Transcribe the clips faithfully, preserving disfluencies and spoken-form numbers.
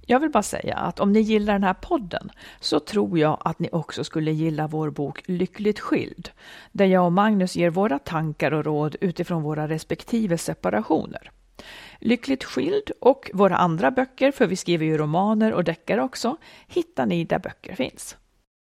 Jag vill bara säga att om ni gillar den här podden så tror jag att ni också skulle gilla vår bok Lyckligt skild, där jag och Magnus ger våra tankar och råd utifrån våra respektive separationer. Lyckligt skild och våra andra böcker, för vi skriver ju romaner och deckare också, hittar ni där böcker finns.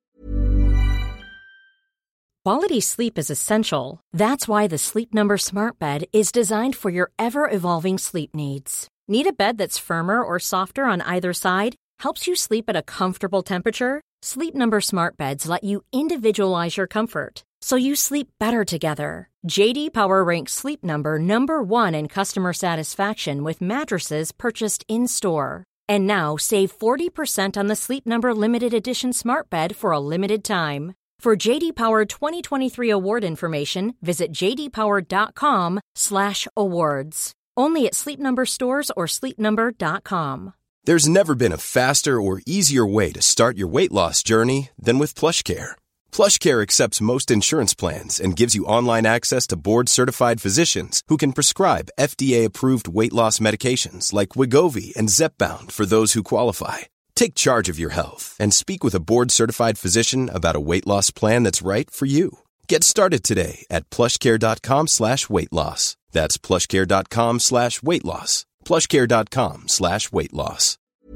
Quality sleep is essential. That's why the Sleep Number Smart Bed is designed for your ever-evolving sleep needs. Need a bed that's firmer or softer on either side? Helps you sleep at a comfortable temperature? Sleep Number Smart Beds let you individualize your comfort, so you sleep better together. J D Power ranks Sleep Number number one in customer satisfaction with mattresses purchased in-store. And now save forty percent on the Sleep Number Limited Edition Smart Bed for a limited time. For J D Power twenty twenty-three award information, visit j d power dot com slash awards. Only at Sleep Number stores or sleep number dot com. There's never been a faster or easier way to start your weight loss journey than with PlushCare. PlushCare accepts most insurance plans and gives you online access to board-certified physicians who can prescribe F D A-approved weight loss medications like Wegovy and Zepbound for those who qualify. Take charge of your health and speak with a board-certified physician about a weight loss plan that's right for you. Get started today at plushcare.com slash weight loss. That's plushcare.com slash weight loss. plushcare.com slash weight loss.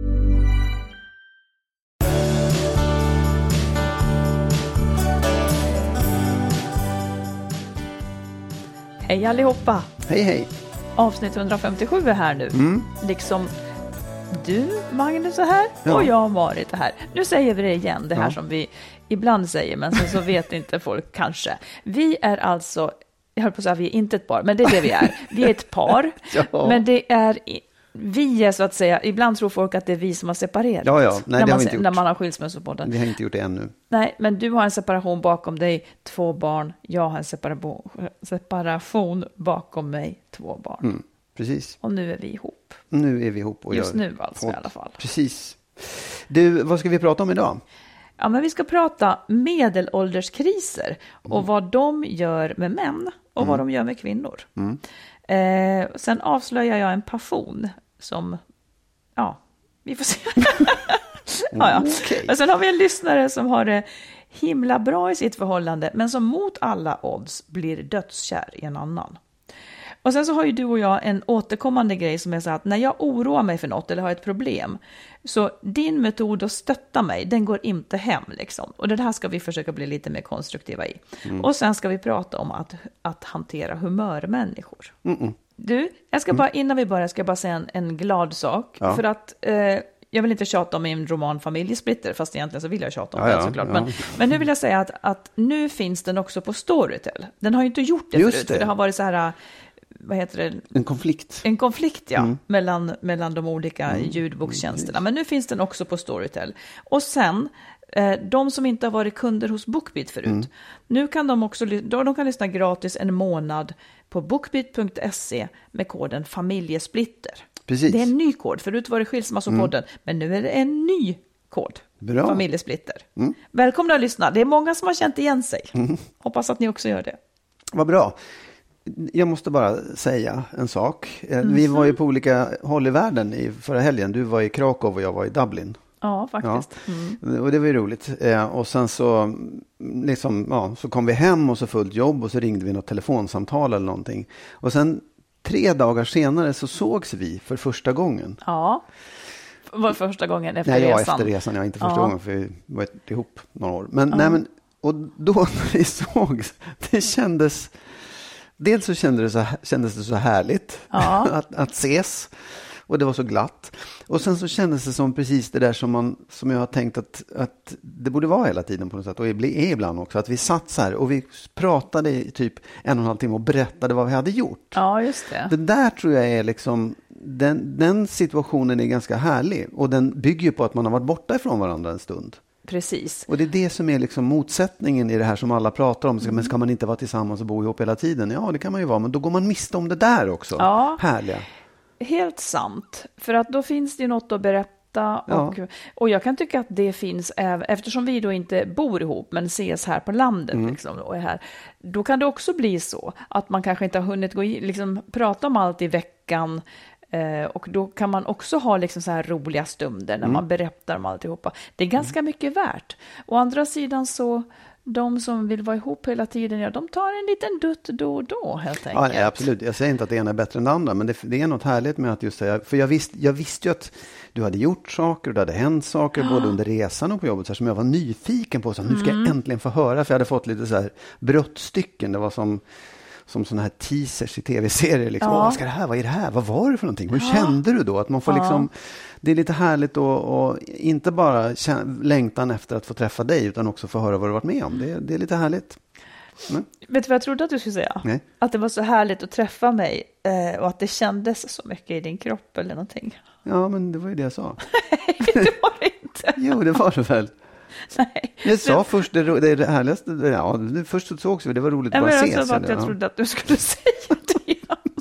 Hej allihopa! Hej hej! Avsnitt hundrafemtiosju är här nu. Mm. Liksom du, Magnus, är här ja. och jag, Marit, är här. Nu säger vi det igen, det här ja. som vi ibland säger, men så, så vet inte folk kanske. Vi är alltså, jag höll på att säga vi är inte ett par, men det är det vi är. Vi är ett par, ja. men det är vi är så att säga, ibland tror folk att det är vi som har separerat. Ja, ja. Nej, när, det man, har vi inte gjort. när man har skilsmässopodden. Vi har inte gjort det ännu. Nej, men du har en separation bakom dig, två barn. Jag har en separation, separation bakom mig, två barn. Mm, precis. Och nu är vi ihop. Nu är vi ihop. Och Just jag, nu alltså och, i alla fall. Precis. Du, vad ska vi prata om idag? Ja, men vi ska prata medelålderskriser och mm. vad de gör med män och mm. vad de gör med kvinnor. Mm. Eh, sen avslöjar jag en passion som, ja, vi får se. ja, ja. Okay. Men sen har vi en lyssnare som har det himla bra i sitt förhållande, men som mot alla odds blir dödskär i en annan. Och sen så har ju du och jag en återkommande grej som är så att när jag oroar mig för något eller har ett problem, så din metod att stötta mig, den går inte hem liksom. Och det här ska vi försöka bli lite mer konstruktiva i. Mm. Och sen ska vi prata om att, att hantera humörmänniskor. Mm-mm. Du, jag ska bara, innan vi börjar ska jag bara säga en, en glad sak. Ja. För att eh, jag vill inte tjata om min roman Familjesplitter, fast egentligen så vill jag tjata om ja, den ja, såklart. Ja. Men, men nu vill jag säga att, att nu finns den också på Storytel. Den har ju inte gjort det Just förut, det. för det har varit så här... Vad heter det? En konflikt. En konflikt, ja. Mm. Mellan, mellan de olika mm. ljudbokstjänsterna. Men nu finns den också på Storytel. Och sen, eh, de som inte har varit kunder hos BookBeat förut. Mm. Nu kan de också de kan lyssna gratis en månad på bookbeat punkt se med koden familjesplitter. Precis. Det är en ny kod. Förut var det skilsmassopodden. Mm. Men nu är det en ny kod. Bra. Familjesplitter. Mm. Välkomna att lyssna. Det är många som har känt igen sig. Mm. Hoppas att ni också gör det. Vad bra. Jag måste bara säga en sak. Mm. Vi var ju på olika håll i världen i förra helgen. Du var i Krakow och jag var i Dublin. Ja, faktiskt. Ja. Mm. Och det var ju roligt. Och sen så, liksom, ja, så kom vi hem och så fullt jobb och så ringde vi något telefonsamtal eller någonting. Och sen tre dagar senare så sågs vi för första gången. Ja, var första gången efter nej, resan. Ja, efter resan. Ja, inte första ja. gången för vi var ihop några år. Men, ja. nej, men, och då när vi sågs, det kändes... Dels så kändes det så, kändes det så härligt ja. att, att ses. Och det var så glatt. Och sen så kändes det som precis det där som, man, som jag har tänkt att, att det borde vara hela tiden på något sätt. Och är ibland också. Att vi satt så här och vi pratade i typ en och en halv timme och berättade vad vi hade gjort. Ja, just det. Det där tror jag är liksom... Den, den situationen är ganska härlig. Och den bygger ju på att man har varit borta ifrån varandra en stund. Precis. Och det är det som är liksom motsättningen i det här som alla pratar om. Mm. Men ska man inte vara tillsammans och bo ihop hela tiden? Ja, det kan man ju vara. Men då går man miste om det där också. Ja. Härliga. Helt sant. För att då finns det ju något att berätta. Och, ja. och jag kan tycka att det finns, eftersom vi då inte bor ihop men ses här på landet mm. liksom, och är här, då kan det också bli så att man kanske inte har hunnit gå in, liksom, prata om allt i veckan. Eh, och då kan man också ha liksom så här roliga stunder när mm. man berättar om alltihopa. Det är ganska mm. mycket värt. Å andra sidan så, de som vill vara ihop hela tiden, ja, de tar en liten dutt då och då helt enkelt. Ja, nej, absolut. Jag säger inte att det ena är bättre än det andra, men det, det är något härligt med att just säga, för jag, visst, jag visste ju att du hade gjort saker och det hade hänt saker, ja. både under resan och på jobbet, så här, som jag var nyfiken på. Så mm. nu ska jag äntligen få höra, för jag hade fått lite så här brottstycken. Det var som... som sådana här teasers i tv-serier. Liksom. Ja. Vad ska det här? Vad är det här? Vad var det för någonting? Hur ja. kände du då? Att man får ja. liksom, det är lite härligt att och inte bara kän- längtan efter att få träffa dig, utan också få höra vad du varit med om. Det, det är lite härligt. Men. Vet du vad jag trodde att du skulle säga? Nej. Att det var så härligt att träffa mig eh, och att det kändes så mycket i din kropp eller någonting. Ja, men det var ju det jag sa. Nej, det var det inte. Jo, det var det väl. Nej. Jag sa det... först det, det, det härligaste, ja, det först så sågs vi, det var roligt att bara ses. Jag, jag, jag trodde att du skulle säga det.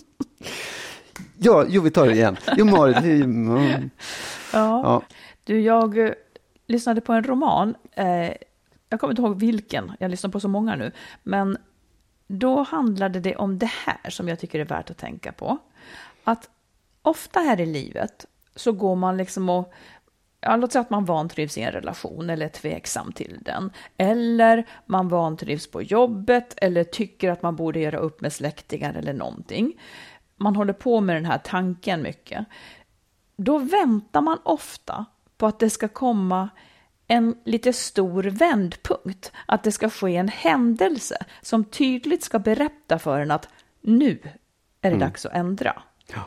Ja, jo, vi tar det igen. Jo, Marit. Mm. Ja. ja. Du, jag uh, lyssnade på en roman. Uh, jag kommer inte ihåg vilken. Jag lyssnar på så många nu. Men då handlade det om det här som jag tycker är värt att tänka på. Att ofta här i livet så går man liksom och ja, låt säga att man vantrivs i en relation eller är tveksam till den. Eller man vantrivs på jobbet eller tycker att man borde göra upp med släktingar eller någonting. Man håller på med den här tanken mycket. Då väntar man ofta på att det ska komma en lite stor vändpunkt. Att det ska ske en händelse som tydligt ska berätta för en att nu är det mm. dags att ändra. Ja.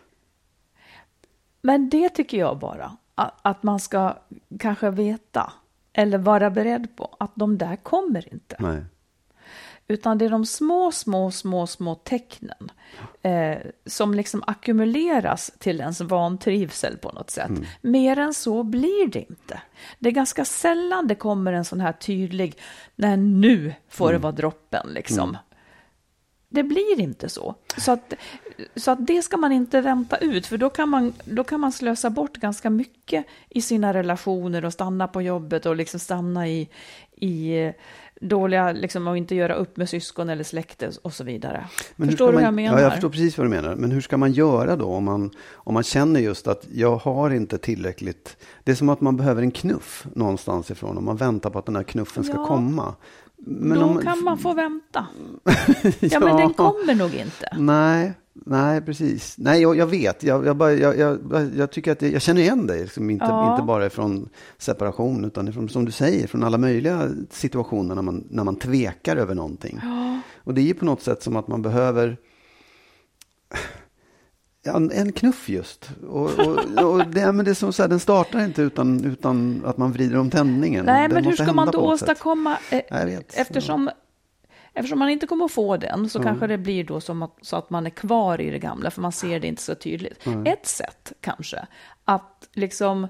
Men det tycker jag bara att man ska kanske veta eller vara beredd på att de där kommer inte. Nej. Utan det är de små, små, små, små tecknen eh, som liksom ackumuleras till ens vantrivsel på något sätt. Mm. Mer än så blir det inte. Det är ganska sällan det kommer en sån här tydlig, när nu får mm. det vara droppen liksom. Mm. Det blir inte så. Så att, så att det ska man inte vänta ut. För då kan man, då kan man slösa bort ganska mycket i sina relationer och stanna på jobbet och liksom stanna i, i dåliga, liksom, och inte göra upp med syskon eller släkte och så vidare. Men förstår du man, vad jag menar? Ja, jag förstår precis vad du menar. Men hur ska man göra då om man, om man känner just att jag har inte tillräckligt... Det är som att man behöver en knuff någonstans ifrån och man väntar på att den här knuffen ska ja. komma. Men då om, kan man få vänta. ja, ja, men den kommer nog inte. Nej, nej precis. Nej, jag, jag vet. Jag, jag, bara, jag, jag, jag tycker att det, jag känner igen dig. Liksom inte, ja. inte bara från separation utan ifrån, som du säger, från alla möjliga situationer när man, när man tvekar över någonting. Ja. Och det är ju på något sätt som att man behöver... Ja, en knuff just. Och, och, och det, men det är som så här, den startar inte utan, utan att man vrider om tändningen. Nej, den men hur ska man då åstadkomma... Jag vet, eftersom, ja. eftersom man inte kommer att få den så mm. kanske det blir då som att, så att man är kvar i det gamla för man ser det inte så tydligt. Mm. Ett sätt kanske att liksom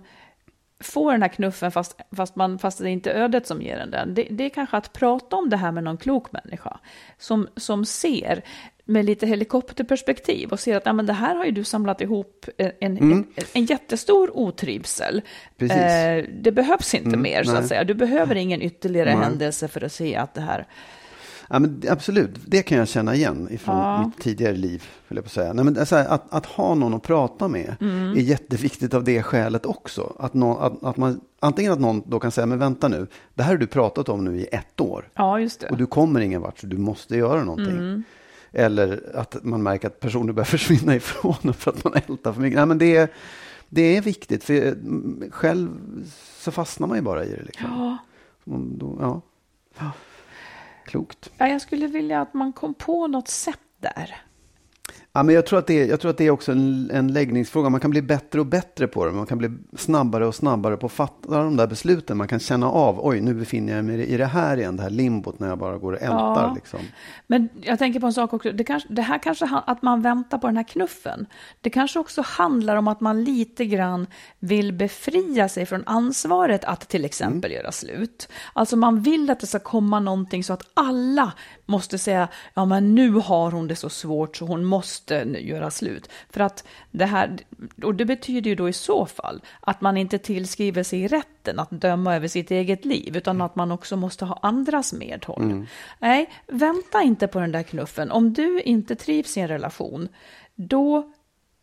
få den här knuffen fast, fast, man, fast det är inte ödet som ger den den. Det, det är kanske att prata om det här med någon klok människa som, som ser med lite helikopterperspektiv och ser att ja, men det här har ju du samlat ihop en, mm. en, en jättestor otrivsel. Eh, det behövs inte mm, mer så nej. att säga. Du behöver ingen ytterligare nej. händelse för att se att det här... Ja, men absolut, det kan jag känna igen ifrån ja. mitt tidigare liv. Vill jag på säga. Nej, men alltså, att, att ha någon att prata med mm. är jätteviktigt av det skälet också. Att, någon, att, att man, antingen att någon då kan säga, men vänta nu, det här har du pratat om nu i ett år. Ja, just det. Och du kommer ingen vart så du måste göra någonting. Mm. Eller att man märker att personer börjar försvinna ifrån för att man ältar för mycket. Nej, men det är, det är viktigt. För själv så fastnar man ju bara i det. Liksom. Ja. Då, ja. ja. Klokt. Ja, jag skulle vilja att man kom på något sätt där. Ja, men jag tror att det är, jag tror att det är också en, en läggningsfråga. Man kan bli bättre och bättre på det. Man kan bli snabbare och snabbare på att fatta de där besluten. Man kan känna av, oj, nu befinner jag mig i det här igen, det här limbot när jag bara går och ältar. Ja. Liksom. Men jag tänker på en sak också. Det, kanske, det här kanske, att man väntar på den här knuffen. Det kanske också handlar om att man lite grann vill befria sig från ansvaret att till exempel mm. göra slut. Alltså man vill att det ska komma någonting så att alla måste säga, ja men nu har hon det så svårt så hon måste göra slut. För att det här, och det betyder ju då i så fall att man inte tillskriver sig rätten att döma över sitt eget liv utan att man också måste ha andras medhåll. Mm. Nej, vänta inte på den där knuffen. Om du inte trivs i en relation, då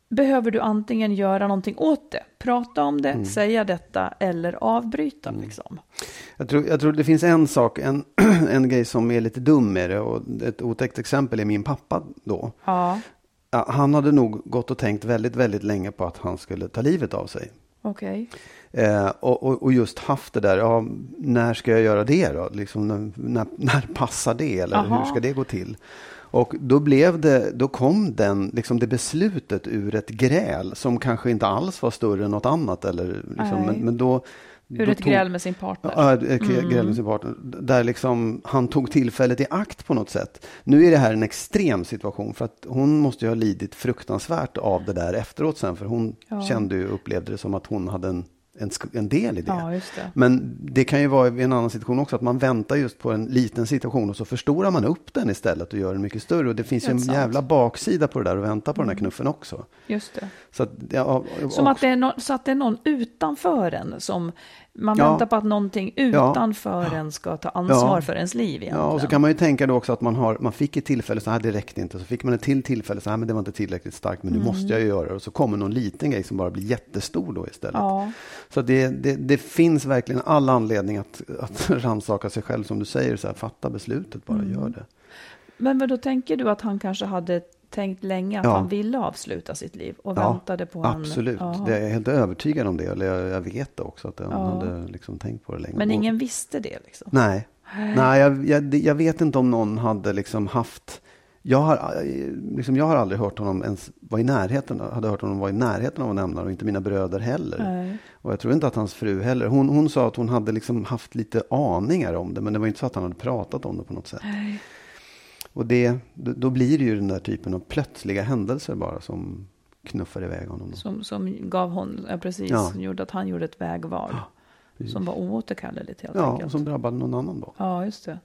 behöver du antingen göra någonting åt det, prata om det, mm. säga detta eller avbryta. Mm. Liksom. Jag tror, jag tror det finns en sak, en, en grej som är lite dum med det, och ett otäckt exempel är min pappa då. Ja. Ja, han hade nog gått och tänkt väldigt, väldigt länge på att han skulle ta livet av sig. Okej. Eh, och, och, och just haft det där, ja, när ska jag göra det då? Liksom, när, när, när passar det? Eller Aha. hur ska det gå till? Och då blev det, då kom den, liksom det beslutet ur ett gräl som kanske inte alls var större än något annat. Eller, liksom, men, men då, ur då ett tog, gräl med sin partner. Ja, ett mm. gräl med sin partner. Där liksom han tog tillfället i akt på något sätt. Nu är det här en extrem situation, för att hon måste ju ha lidit fruktansvärt av det där efteråt sen. För hon ja. kände ju, upplevde det som att hon hade en En, en del i det. Ja, just det. Men det kan ju vara i en annan situation också, att man väntar just på en liten situation och så förstorar man upp den istället och gör den mycket större. Och det finns ju en sant. jävla baksida på det där, och vänta på mm. den här knuffen också. Just det. Så att, ja, och, och, som att det, är no, så att det är någon utanför en som man ja. väntar på att någonting utanför ja. en ska ta ansvar ja. för ens liv egentligen. Ja, och så kan man ju tänka då också att man, har, man fick ett tillfälle så här, det räckte inte. Så fick man ett till tillfälle så här, men det var inte tillräckligt starkt, men nu mm. måste jag ju göra det. Och så kommer någon liten grej som bara blir jättestor då istället. Ja. Så det, det, det finns verkligen all anledning att, att rannsaka sig själv, som du säger, så här, fatta beslutet, bara mm. gör det. Men vad då tänker du att han kanske hade tänkt länge att ja. han ville avsluta sitt liv och ja, väntade på en... Absolut, en, det är jag helt övertygad om det, eller jag, jag vet det också, att han ja. hade liksom tänkt på det länge. Men ingen visste det liksom? Nej, Nej jag, jag, jag vet inte om någon hade liksom haft... Jag har, liksom, jag har aldrig hört honom ens vara i närheten, hade hört honom vara i närheten av att nämna, och inte mina bröder heller. Nej. Och jag tror inte att hans fru heller. Hon, hon sa att hon hade liksom haft lite aningar om det, men det var inte så att han hade pratat om det på något sätt. Nej. Och det, då blir det ju den där typen av plötsliga händelser bara som knuffar iväg honom. Som, som gav hon, ja, precis, ja. gjorde att han gjorde ett vägval. Ja, som var oåterkalleligt helt ja, enkelt. Ja, och som drabbade någon annan då. Ja, just det.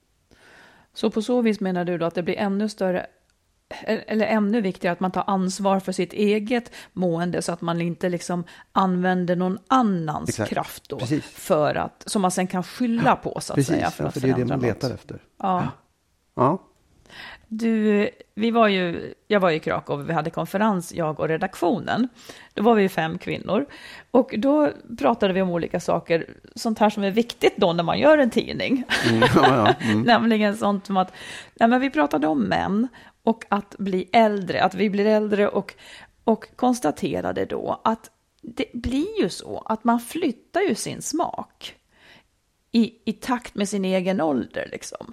Så på så vis menar du då att det blir ännu större, eller ännu viktigare att man tar ansvar för sitt eget mående, så att man inte liksom använder någon annans Exakt. kraft då. Precis. För att, som man sen kan skylla på, så att Precis. säga. För, ja, att för det är det man letar något. efter. Ja. Ja. Du, vi var ju, jag var i Krakow, vi hade konferens, jag och redaktionen. Då var vi fem kvinnor. Och då pratade vi om olika saker, sånt här som är viktigt då när man gör en tidning. Mm, ja, ja, mm. Nämligen sånt som att, nej, men vi pratade om män och att bli äldre, att vi blir äldre, och, och konstaterade då att det blir ju så att man flyttar ju sin smak i, i takt med sin egen ålder liksom.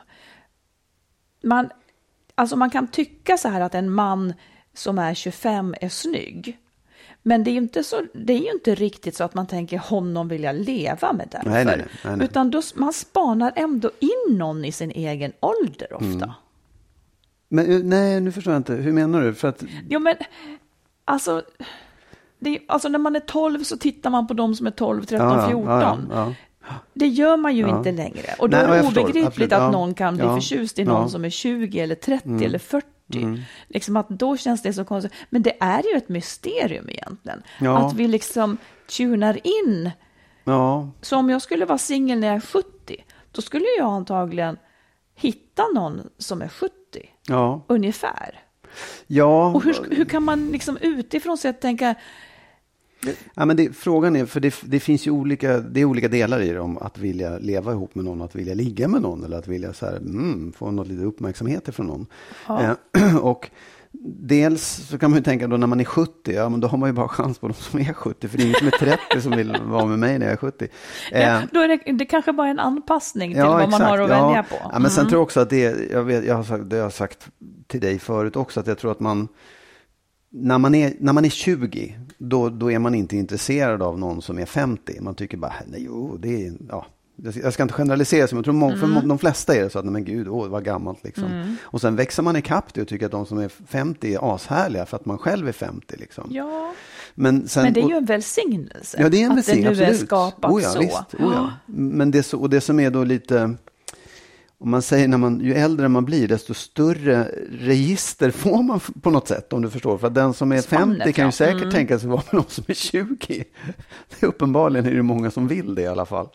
Man, alltså man kan tycka så här att en man som är tjugofem är snygg. Men det är ju inte, så, det är ju inte riktigt så att man tänker honom vill jag leva med därför. Nej, nej, nej, nej. Utan då, man spanar ändå in någon i sin egen ålder ofta. Mm. Men nej, nu förstår jag inte. Hur menar du? För att... Jo, men alltså, det är, alltså när man är tolv så tittar man på de som är tolv, tretton, fjorton. Ja, ja, ja. Det gör man ju ja. inte längre. Och då Nej, är det obegripligt att ja. någon kan bli ja. förtjust i någon ja. som är tjugo eller trettio mm. eller fyrtio. Mm. Liksom att då känns det så konstigt. Men det är ju ett mysterium egentligen. Ja. Att vi liksom tunar in. Ja. Så om jag skulle vara singel när jag är sjuttio, då skulle jag antagligen hitta någon som är sjuttio. Ja. Ungefär. Ja. Och hur, hur kan man liksom utifrån sig tänka... Ja, men det, frågan är, för det, det finns ju olika, det är olika delar i det, om att vilja leva ihop med någon, att vilja ligga med någon, eller att vilja så här, mm, få något lite uppmärksamhet ifrån någon. Ja. Eh, och dels så kan man ju tänka då när man är sjuttio, ja men då har man ju bara chans på de som är sjuttio, för det är ingen som är trettio som vill vara med mig när jag är sjuttio. Eh, ja, då är det, det kanske bara en anpassning till ja, vad exakt, man har att ja. välja på. Ja, men mm. sen tror jag också att det, jag, vet, jag, har sagt, det jag har sagt till dig förut också, att jag tror att man När man är, när man är tjugo, då, då är man inte intresserad av någon som är femtio. Man tycker bara, nej, jo, det är, ja, jag ska inte generalisera, men jag tror många, mm. för de flesta är det så att, nej men gud, åh, vad gammalt liksom. Mm. Och sen växer man i kapp det och tycker att de som är femtio är ashärliga för att man själv är femtio liksom. Ja, men, sen, men det är ju en välsignelse. Ja, det är en välsignelse, att det nu absolut. är skapat oh ja, så. Visst, oh ja. Men det, så, och det som är då lite... Om man säger, när man, ju äldre man blir, desto större register får man på något sätt, om du förstår. För att den som är Spannet, femtio kan ju säkert mm. tänka sig vara med någon som är tjugo. Det är uppenbarligen är det många som vill det i alla fall.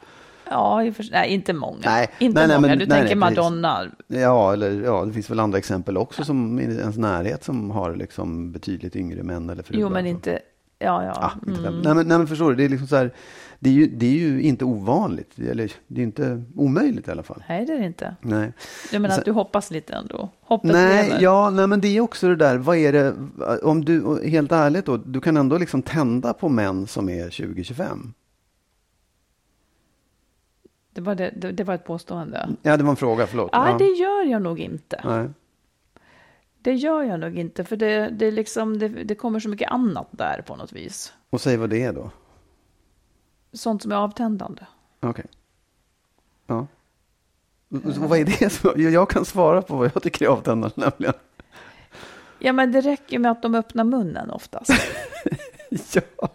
Ja, i och för, nej, inte många. Nej, inte nej, nej, många. men, du nej, tänker nej, Madonna. Ja, eller ja, det finns väl andra exempel också som i ens närhet som har liksom betydligt yngre män eller fruar. Jo, men inte... Ja, ja. Ah, inte mm. nej, men, nej, men förstår du, det är liksom så här, det är ju, det är ju inte ovanligt, eller det är inte omöjligt i alla fall. Nej, det är det inte. Nej. Du menar Sen, att du hoppas lite ändå? Hoppet nej, lever. ja, nej, men det är också det där, vad är det, om du, helt ärligt då, du kan ändå liksom tända på män som är tjugo tjugofem. Det var, det, det, det var ett påstående. Ja, det var en fråga, förlåt. Nej, ja. det gör jag nog inte. Nej. Det gör jag nog inte, för det, det, liksom, det, det kommer så mycket annat där på något vis. Och säg vad det är då. Sånt som är avtändande. Okej. Okay. Ja. Så vad är det som, jag kan svara på vad jag tycker är avtändande nämligen. Ja, men det räcker med att de öppnar munnen oftast. Ja.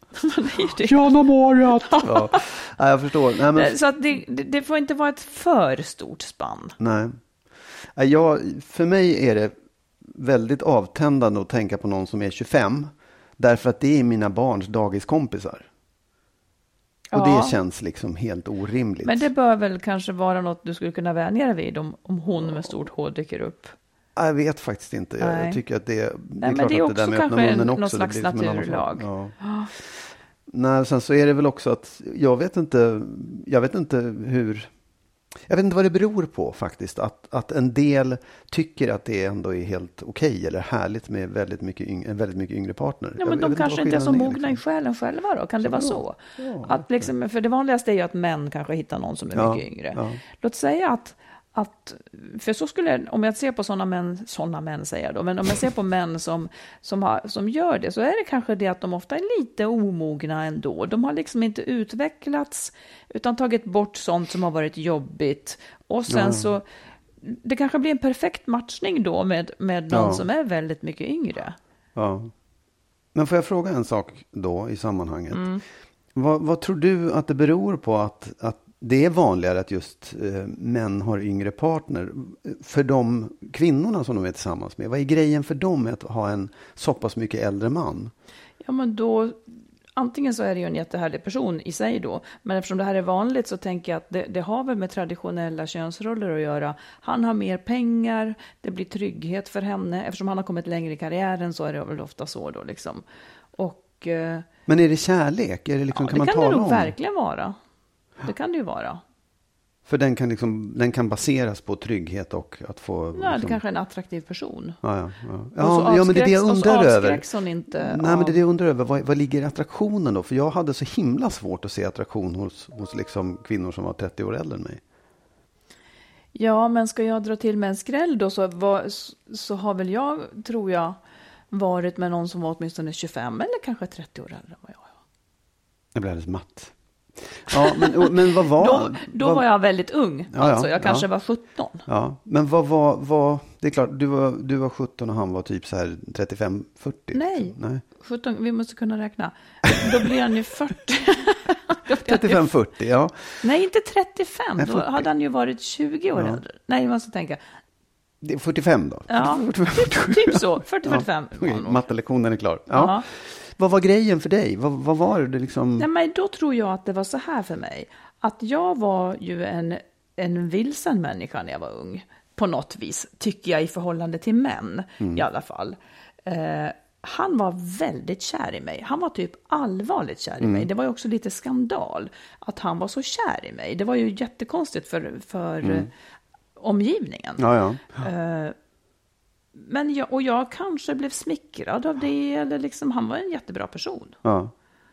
Tjena Marit! Ja, jag förstår. Nej, men... Så att det, det, det får inte vara ett för stort spann. Nej. Jag, för mig är det väldigt avtändande att tänka på någon som är tjugofem. Därför att det är mina barns dagiskompisar. Och ja. det känns liksom helt orimligt. Men det bör väl kanske vara något du skulle kunna vänja dig vid om, om hon med stort H dyker upp. Jag vet faktiskt inte. Jag, jag tycker att det, det är Nej, klart det är att det där med också öppna munnen någon också. slags det blir som en naturlag. Ja. Nej, sen så är det väl också att jag vet inte, jag vet inte hur, jag vet inte vad det beror på faktiskt. Att, att en del tycker att det ändå är helt okej eller härligt med väldigt mycket yngre, en väldigt mycket yngre partner. Ja, men jag, de jag kanske inte är så är, mogna liksom. i själen själva då? Kan det vara så? Ja, att liksom, för det vanligaste är ju att män kanske hittar någon som är ja, mycket yngre. Ja. Låt säga att, att för så skulle, om jag ser på sådana män, sådana män säger jag då, men om jag ser på män som, som, har, som gör det, så är det kanske det att de ofta är lite omogna ändå. De har liksom inte utvecklats utan tagit bort sånt som har varit jobbigt. Och sen ja. så, det kanske blir en perfekt matchning då med, med någon ja. som är väldigt mycket yngre. Ja. Men får jag fråga en sak då i sammanhanget? Mm. Vad, vad tror du att det beror på att, att det är vanligare att just eh, män har yngre partner för de kvinnorna som de är tillsammans med? Vad är grejen för dem med att ha en så pass mycket äldre man? Ja, men då, antingen så är det ju en jättehärlig person i sig då, men eftersom det här är vanligt så tänker jag att det, det har väl med traditionella könsroller att göra. Han har mer pengar, det blir trygghet för henne, eftersom han har kommit längre i karriären så är det väl ofta så då liksom. Och, eh, men är det kärlek? Är det liksom, ja, kan det man kan tala det nog om? verkligen vara. Det kan det ju vara. För den kan, liksom, den kan baseras på trygghet och att få... Ja, liksom... det kanske är en attraktiv person. Ja, ja, ja. Ja, ja men det är det jag undrar över. Hon inte Nej, av... men det är det jag undrar över. Vad, vad ligger attraktionen då? För jag hade så himla svårt att se attraktion hos, hos liksom kvinnor som var trettio år äldre än mig. Ja, men ska jag dra till med en skräll då så, var, så har väl jag, tror jag, varit med någon som var åtminstone tjugofem eller kanske trettio år äldre än vad jag var. Jag blev alldeles matt. Ja, men, men vad var... Då, då vad, var jag väldigt ung, ja, alltså. Jag kanske ja. var sjutton. Ja, men vad var... Vad, det är klart, du var, du var sjutton och han var typ så här trettiofem fyrtio. Nej, liksom. Nej. sjutton, vi måste kunna räkna. Då blir han ju fyrtio. trettiofem fyrtio, ja. Nej, inte trettiofem. Nej, då hade han ju varit tjugo år ja. äldre. Nej, jag måste tänka. Det är fyrtiofem då? Ja, fyrtiofem, typ så. fyrtio fyrtiofem. Ja. Okay, mattelektionen är klar. Ja. Ja. Vad var grejen för dig? Vad, vad var det liksom? Nej, men då tror jag att det var så här för mig. Att jag var ju en, en vilsen människa när jag var ung. På något vis, tycker jag, i förhållande till män mm. i alla fall. Eh, han var väldigt kär i mig. Han var typ allvarligt kär i mm. mig. Det var ju också lite skandal att han var så kär i mig. Det var ju jättekonstigt för, för mm. omgivningen. Ja, ja. Eh, men jag, och jag kanske blev smickrad av det. Eller liksom, han var en jättebra person. Ja.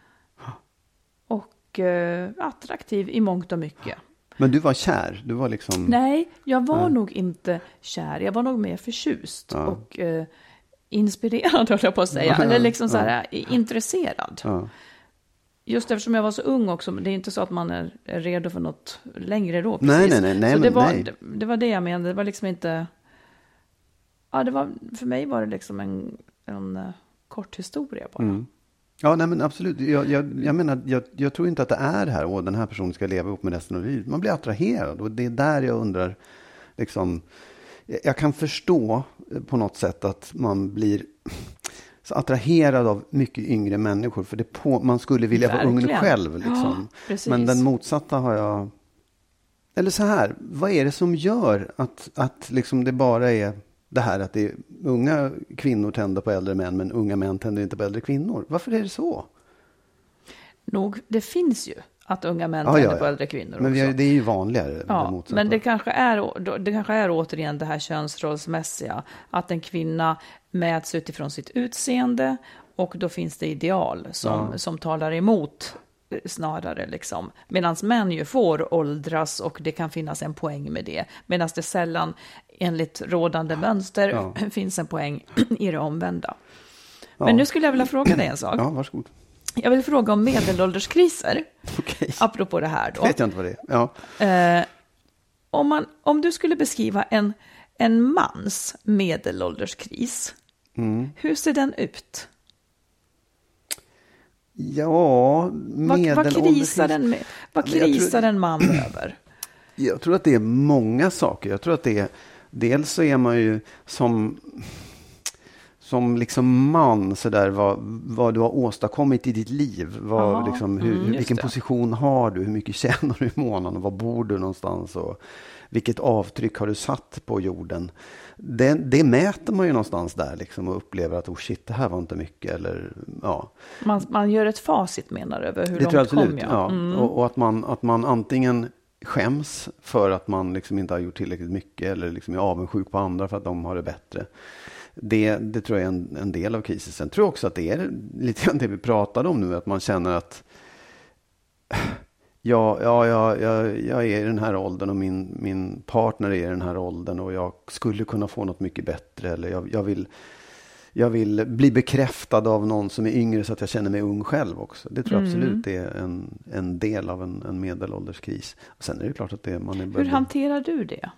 Och eh, attraktiv i mångt och mycket. Men du var kär? Du var liksom... Nej, jag var Nej. nog inte kär. Jag var nog mer förtjust. Ja. Och eh, inspirerad, höll jag på att säga. Ja. Eller liksom så här, ja. intresserad. Ja. Just eftersom jag var så ung också. Det är inte så att man är, är redo för något längre då. Precis. Nej, nej, nej. nej så det, men, var, nej. det, det var det jag menade. Det var liksom inte... Ja, det var, för mig var det liksom en, en uh, kort historia bara. Mm. Ja, nej men absolut. Jag, jag, jag menar, jag, jag tror inte att det är här. Och den här personen ska leva ihop med resten av livet. Man blir attraherad. Och det är där jag undrar. Liksom, jag kan förstå på något sätt att man blir så attraherad av mycket yngre människor. För det på, man skulle vilja Verkligen. vara ung själv. Liksom. Ja, men den motsatta har jag... Eller så här, vad är det som gör att, att liksom det bara är det här att det är, unga kvinnor tänder på äldre män, men unga män tänder inte på äldre kvinnor? Varför är det så? Nog, det finns ju att unga män ja, tänder ja, ja. på äldre kvinnor men också. Men det är ju vanligare. Ja, det men det kanske, är, det kanske är återigen det här könsrollsmässiga. Att en kvinna mäts utifrån sitt utseende och då finns det ideal som, ja. som talar emot snarare. Liksom. Medan män ju får åldras och det kan finnas en poäng med det. Medan det sällan enligt rådande mönster ja. finns en poäng i det omvända. Ja. Men nu skulle jag vilja fråga dig en sak. Ja, varsågod. Jag vill fråga om medelålderskriser. Okay. Apropå det här då. Jag vet jag inte vad det är. Ja. Eh, om, man, om du skulle beskriva en, en mans medelålderskris. Mm. Hur ser den ut? Ja, medelålderskris. Vad, vad krisar, den, med, vad krisar tror, en man över? Jag tror att det är många saker. Jag tror att det är... Dels så är man ju som... Som liksom man så där, vad, vad du har åstadkommit i ditt liv. Vad, Aha, liksom, hur, mm, vilken det. position har du? Hur mycket tjänar du i månaden? Var bor du någonstans? Och vilket avtryck har du satt på jorden? Det, det mäter man ju någonstans där liksom, och upplever att oh shit, det här var inte mycket. Eller, ja. man, man gör ett facit menar över hur det långt tror jag kom jag. Ja. Mm. Och, och att, man, att man antingen skäms för att man liksom inte har gjort tillräckligt mycket. Eller liksom är avundsjuk på andra för att de har det bättre. Det, det tror jag är en, en del av krisen. Sen tror jag också att det är lite grann det vi pratade om nu. Att man känner att ja, ja, ja, jag, jag är i den här åldern och min, min partner är i den här åldern och jag skulle kunna få något mycket bättre. Eller jag, jag, vill, jag vill bli bekräftad av någon som är yngre så att jag känner mig ung själv också. Det tror jag mm. absolut är en, en del av en, en medelålderskris. Och sen är det klart att det man är... Hur hanterar du det?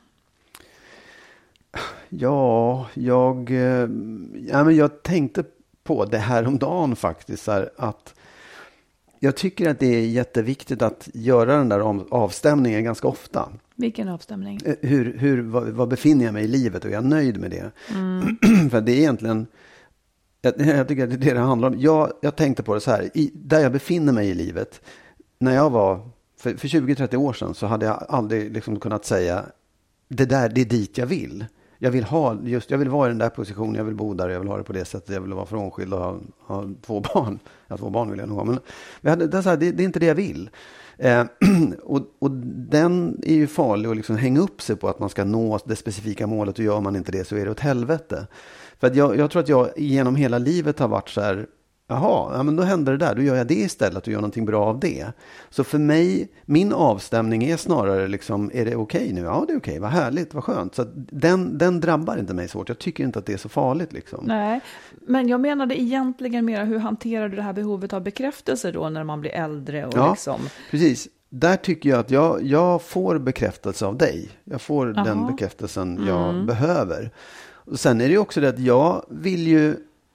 Ja, jag, ja, men jag tänkte på det här om dagen faktiskt. Här, att jag tycker att det är jätteviktigt att göra den där avstämningen ganska ofta. Vilken avstämning? Hur, hur, vad, vad befinner jag mig i livet och är jag nöjd med det? Mm. För det är egentligen, jag, jag tycker att det är det det handlar om. Jag, jag tänkte på det så här, i, där jag befinner mig i livet. När jag var, för, för tjugo till trettio år sedan så hade jag aldrig liksom kunnat säga det där, det är dit jag vill. Jag vill ha just, jag vill vara i den där positionen, jag vill bo där, jag vill ha det på det sättet, jag vill vara frånskild och ha, ha två barn. Ja, två barn vill jag nog ha, men jag hade, det, är så här, det, det är inte det jag vill. Eh, och, och den är ju farlig att liksom hänga upp sig på att man ska nå det specifika målet och gör man inte det så är det åt helvete. För att jag, jag tror att jag genom hela livet har varit så här, jaha, ja, men då händer det där, då gör jag det istället och gör någonting bra av det. Så för mig, min avstämning är snarare liksom, är det okej okay nu? Ja, det är okej, okay. Vad härligt, vad skönt. Så att den, den drabbar inte mig svårt. Jag tycker inte att det är så farligt liksom. Nej, men jag menade egentligen mer, hur hanterar du det här behovet av bekräftelse då när man blir äldre? Och ja, liksom... precis. Där tycker jag att jag, jag får bekräftelse av dig. Jag får Aha. den bekräftelsen mm. jag behöver. Och sen är det ju också det att jag vill ju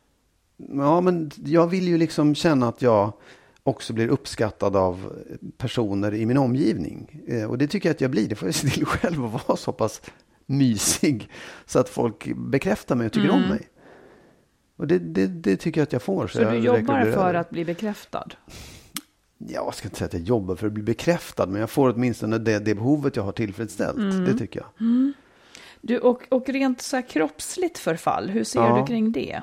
Ja, men jag vill ju liksom känna att jag också blir uppskattad av personer i min omgivning. Eh, och det tycker jag att jag blir. Det får jag se till själv att vara så pass mysig så att folk bekräftar mig och tycker mm. om mig. Och det, det, det tycker jag att jag får. Så, så jag du jobbar för att bli bekräftad? Ja, jag ska inte säga att jag jobbar för att bli bekräftad, men jag får åtminstone det, det behovet jag har tillfredsställt. Mm. Det tycker jag. Mm. Du, och, och rent så här kroppsligt förfall, hur ser ja. du kring det?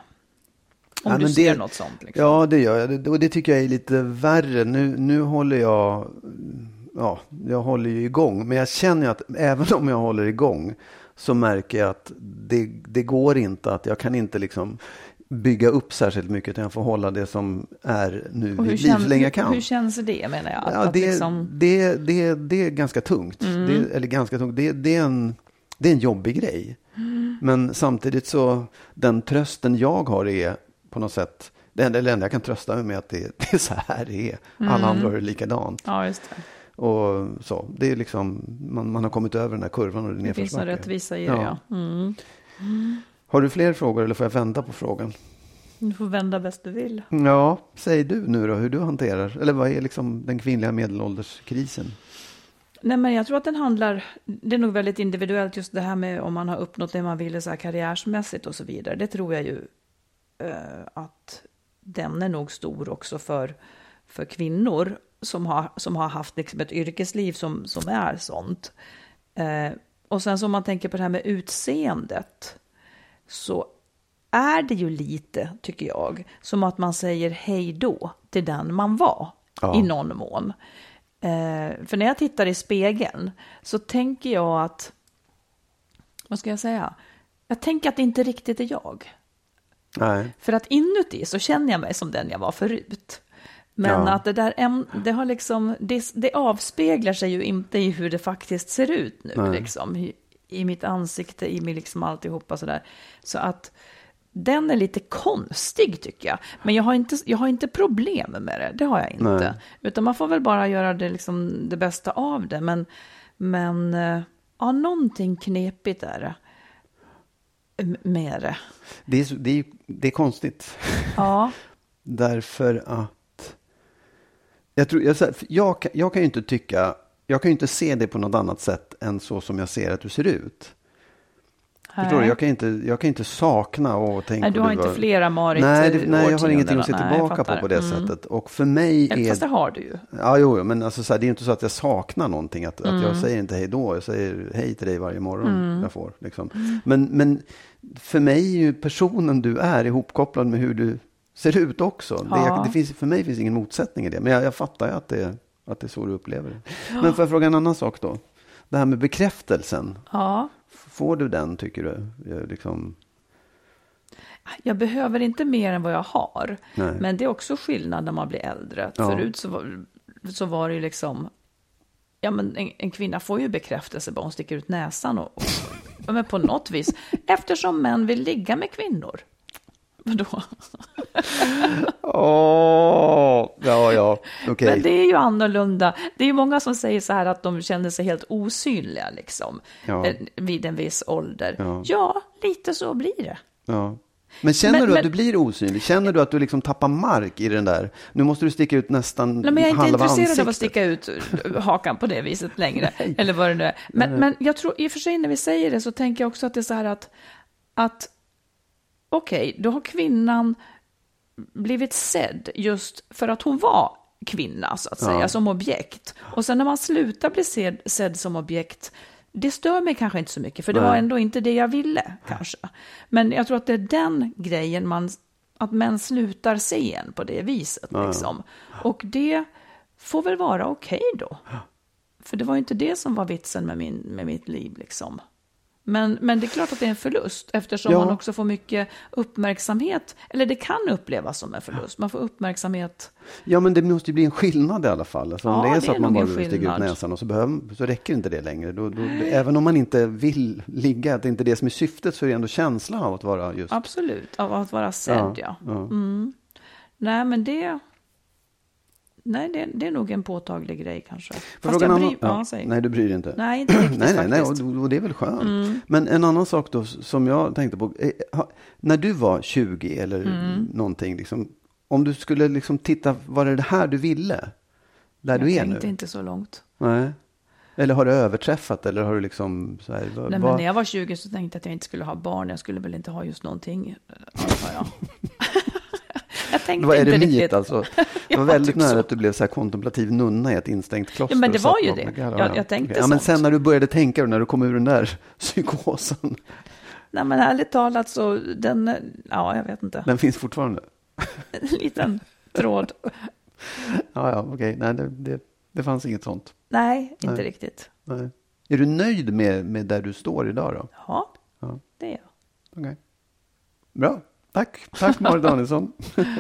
Om ja, du men ser det, något sånt. Liksom. Ja, det gör jag. Och det tycker jag är lite värre. Nu, nu håller jag... Ja, jag håller ju igång. Men jag känner att även om jag håller igång så märker jag att det, det går inte. Att jag kan inte liksom bygga upp särskilt mycket. Utan jag får hålla det som är nu vid liv så länge jag kan. Hur känns det, menar jag? Att, ja, att det, liksom... det, det, det är ganska tungt. Mm. Det, eller ganska tungt. Det, det, är en, det är en jobbig grej. Mm. Men samtidigt så, den trösten jag har är på något sätt, det enda, det enda jag kan trösta mig med att det, det är så här det är. Mm. Alla andra har det likadant. Ja, just det. Och så, det är liksom, man, man har kommit över den här kurvan och det, det finns en rättvisa i det, ja. ja. Mm. Mm. Har du fler frågor eller får jag vända på frågan? Du får vända bäst du vill. Ja, säg du nu då hur du hanterar, eller vad är liksom den kvinnliga medelålderskrisen? Nej, men jag tror att den handlar, det är nog väldigt individuellt just det här med om man har uppnått det man ville så här karriärsmässigt och så vidare. Det tror jag ju eh, att den är nog stor också för, för kvinnor som har, som har haft liksom ett yrkesliv som, som är sånt. Eh, och sen så om man tänker på det här med utseendet, så är det ju lite, tycker jag, som att man säger hej då till den man var, ja. I någon mån. Eh, för när jag tittar i spegeln så tänker jag att, vad ska jag säga? Jag tänker att det inte riktigt är jag. Nej. För att inuti så känner jag mig som den jag var förut. Men Ja. att det där, det har liksom, det, det avspeglar sig ju inte i hur det faktiskt ser ut nu. Nej. Liksom, i, i mitt ansikte, i mig liksom alltihopa sådär. Så att den är lite konstig tycker jag. Men jag har inte, jag har inte problem med det. Det har jag inte. Nej. Utan man får väl bara göra det, liksom, det bästa av det. Men, men ja, någonting knepigt är det. Med det. Det är, så- det är, det är konstigt. Ja. Därför att jag, tror, jag, jag, kan- jag kan ju inte tycka, jag kan ju inte se det på något annat sätt än så som jag ser att du ser ut. Förstår du? Nej. Jag kan inte, jag kan inte sakna och tänka. Nej, du har det inte var- flera Marit Nej, det, nej, jag har årtionden, ingenting att se nej, jag tillbaka på fattar. på det Mm. sättet. Och för mig Ja, är... fast det har du ju. Ja, jo, jo, men alltså, så här, det är inte så att jag saknar någonting. Att, Mm. att jag säger inte hej då, jag säger hej till dig varje morgon jag får. Liksom. Men, men för mig är ju personen du är ihopkopplad med hur du ser ut också. Ja. Det, jag, det finns, för mig finns ingen motsättning i det. Men jag, jag fattar ju att det, att det är så du upplever det. Men får jag fråga en annan sak då? Det här med bekräftelsen. Ja. Får du den, tycker du? Liksom... Jag behöver inte mer än vad jag har. Nej. Men det är också skillnad när man blir äldre. Ja. Förut så var, så var det ju liksom... Ja, men en, en kvinna får ju bekräftelse bara hon sticker ut näsan. Och, och, ja, men på något vis. Eftersom män vill ligga med kvinnor. Vadå? Åh, ja, ja, okej. Men det är ju annorlunda. Det är ju många som säger så här att de känner sig helt osynliga liksom. Ja. eh, Vid en viss ålder. Ja. Ja, lite så blir det. Ja. Men känner Men- du att men- du blir osynlig? Känner du att du liksom tappar mark i den där? Nu måste du sticka ut nästan Nej, men jag är inte halva intresserad ansiktet. av att sticka ut hakan på det viset längre. Eller vad det nu är. Men, men jag tror, i och för sig när vi säger det så tänker jag också att det är så här att, att okej, då har kvinnan blivit sedd just för att hon var kvinna, så att säga, Ja. som objekt. Och sen när man slutar bli sedd, sedd som objekt, det stör mig kanske inte så mycket, för det Nej. var ändå inte det jag ville, kanske. Men jag tror att det är den grejen, man, att män slutar se en på det viset. Ja, ja. Liksom. Och det får väl vara okej då. För det var ju inte det som var vitsen med, min, med mitt liv, liksom. Men, men det är klart att det är en förlust, eftersom Ja. man också får mycket uppmärksamhet. Eller det kan upplevas som en förlust. Man får uppmärksamhet. Ja, men det måste ju bli en skillnad i alla fall. Alltså, om Ja, det är det så är att man nog bara en sticker ut skillnad. näsan och så, behöver, så räcker inte det längre. Då, då, även om man inte vill ligga, att det inte är det som är syftet, så är det ändå känslan av att vara just... Absolut, av att vara sedd, ja. Ja, ja. Mm. Nej, men det... Nej, det, det är nog en påtaglig grej kanske. Får Fast fråga jag en blir... annan- Ja, ja, säg. nej, du bryr dig inte. Nej, inte riktigt nej, nej, nej, faktiskt. Mm. och, och det är väl skönt. Men en annan sak då som jag tänkte på. Eh, ha, när du var tjugo eller Mm. någonting, liksom, om du skulle liksom titta, var det det här du ville? Där Jag du är tänkte nu? inte så långt. Nej. Eller har du överträffat? Eller har du liksom så här, vad, Nej, men vad- när jag var tjugo så tänkte jag att jag inte skulle ha barn. Jag skulle väl inte ha just någonting, antar jag. jag tänkte Vad är inte det riktigt. mit alltså? Det Ja, var väldigt typ nära så. att du blev så här kontemplativ nunna i ett instängt kloster. Ja, men det och var satt ju bakom- det. Ja, Jag- jag tänkte okej. Ja, men sånt. sen när du började tänka, när du kom ur den där psykosen, Nej, men ärligt talat så, den, ja, jag vet inte. den finns fortfarande. En liten tråd. Ja, ja, okej. Nej, det, det, det fanns inget sånt. Nej, inte Nej. riktigt. Nej. Är du nöjd med, med där du står idag då? Ja, Ja. det är jag. Okej. Bra. Tack. Tack, Marit Danielsson.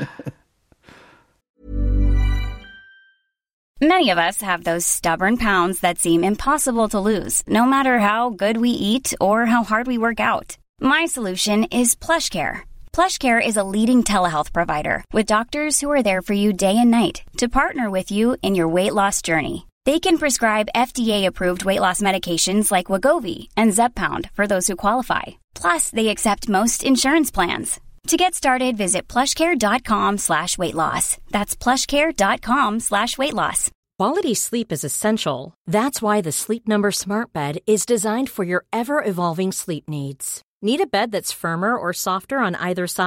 Many of us have those stubborn pounds that seem impossible to lose, no matter how good we eat or how hard we work out. My solution is PlushCare. PlushCare is a leading telehealth provider with doctors who are there for you day and night to partner with you in your weight loss journey. They can prescribe F D A-approved weight loss medications like Wegovy and Zepbound for those who qualify. Plus, they accept most insurance plans. To get started, visit plushcare.com slash weight loss. That's plushcare.com slash weight loss. Quality sleep is essential. That's why the Sleep Number Smart Bed is designed for your ever-evolving sleep needs. Need a bed that's firmer or softer on either side?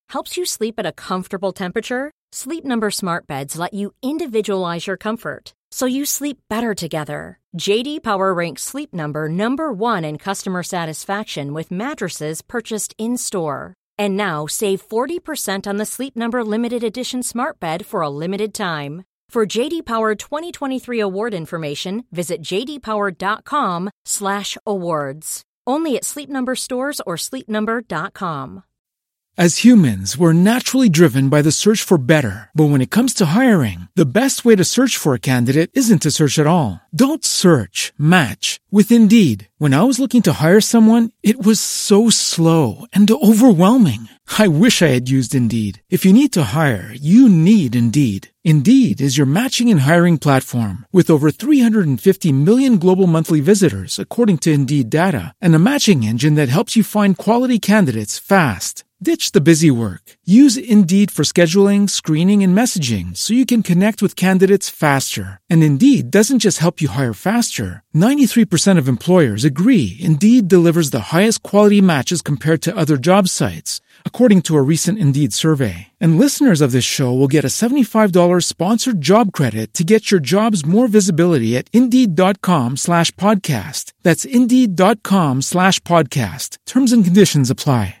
helps you sleep at a comfortable temperature, Sleep Number smart beds let you individualize your comfort, so you sleep better together. J D Power ranks Sleep Number number one in customer satisfaction with mattresses purchased in-store. And now save forty percent on the Sleep Number limited edition smart bed for a limited time. For J D Power twenty twenty-three award information, visit j d power dot com slash awards. Only at Sleep Number stores or sleep number dot com. As humans, we're naturally driven by the search for better. But when it comes to hiring, the best way to search for a candidate isn't to search at all. Don't search, match with Indeed. When I was looking to hire someone, it was so slow and overwhelming. I wish I had used Indeed. If you need to hire, you need Indeed. Indeed is your matching and hiring platform with over three hundred fifty million global monthly visitors, according to Indeed data, and a matching engine that helps you find quality candidates fast. Ditch the busy work. Use Indeed for scheduling, screening, and messaging so you can connect with candidates faster. And Indeed doesn't just help you hire faster. ninety-three percent of employers agree Indeed delivers the highest quality matches compared to other job sites, according to a recent Indeed survey. And listeners of this show will get a seventy-five dollars sponsored job credit to get your jobs more visibility at Indeed.com slash podcast. That's Indeed.com slash podcast. Terms and conditions apply.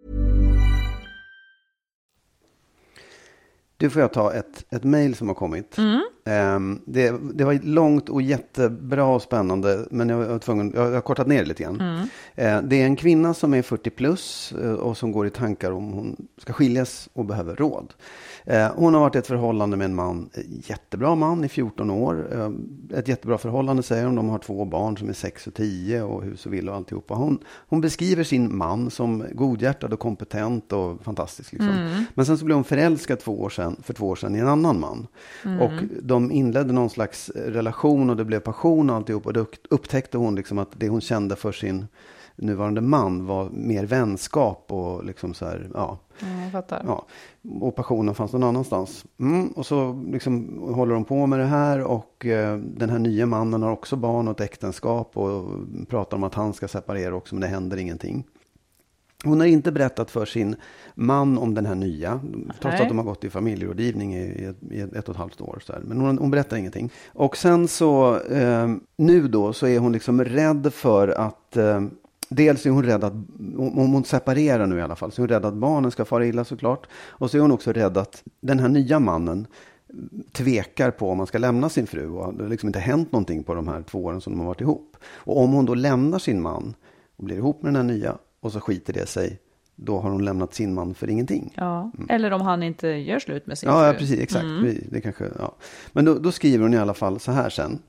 Du, får jag ta ett, ett mejl som har kommit. Mm. Um, det, det var långt och jättebra och spännande, men jag var tvungen, jag har kortat ner det lite grann. Mm. Uh, det är en kvinna som är fyrtio plus uh, och som går i tankar om hon ska skiljas och behöver råd. Uh, hon har varit i ett förhållande med en man, jättebra man i fjorton år. Uh, ett jättebra förhållande, säger hon. De har två barn som är sex och tio och hus och villa och alltihopa. Hon, hon beskriver sin man som godhjärtad och kompetent och fantastisk. Liksom. Mm. Men sen så blev hon förälskad två år sedan, för två år sedan i en annan man. Mm. Och de inledde någon slags relation och det blev passion och alltihop. Och då upptäckte hon liksom att det hon kände för sin nuvarande man var mer vänskap och liksom så här, ja. Mm, jag fattar. Ja. Och passionen fanns någon annanstans. Mm, och så liksom håller de på med det här och eh, den här nya mannen har också barn och ett äktenskap och pratar om att han ska separera också, men det händer ingenting. Hon har inte berättat för sin man om den här nya, trots Nej. att de har gått i familjerådgivning i, i, ett, i ett och ett halvt år. Så här. Men hon, hon berättar ingenting. Och sen så, eh, nu då, så är hon liksom rädd för att, eh, dels är hon rädd att, om hon separerar nu i alla fall, så är hon rädd att barnen ska fara illa såklart. Och så är hon också rädd att den här nya mannen tvekar på om man ska lämna sin fru. Och det har liksom inte hänt någonting på de här två åren som de har varit ihop. Och om hon då lämnar sin man och blir ihop med den här nya, och så skiter det sig, då har hon lämnat sin man för ingenting. Ja, mm. Eller om han inte gör slut med sin ja, fru. Ja, precis, exakt. Mm. Det kanske, ja. Men då, då skriver hon i alla fall så här sen.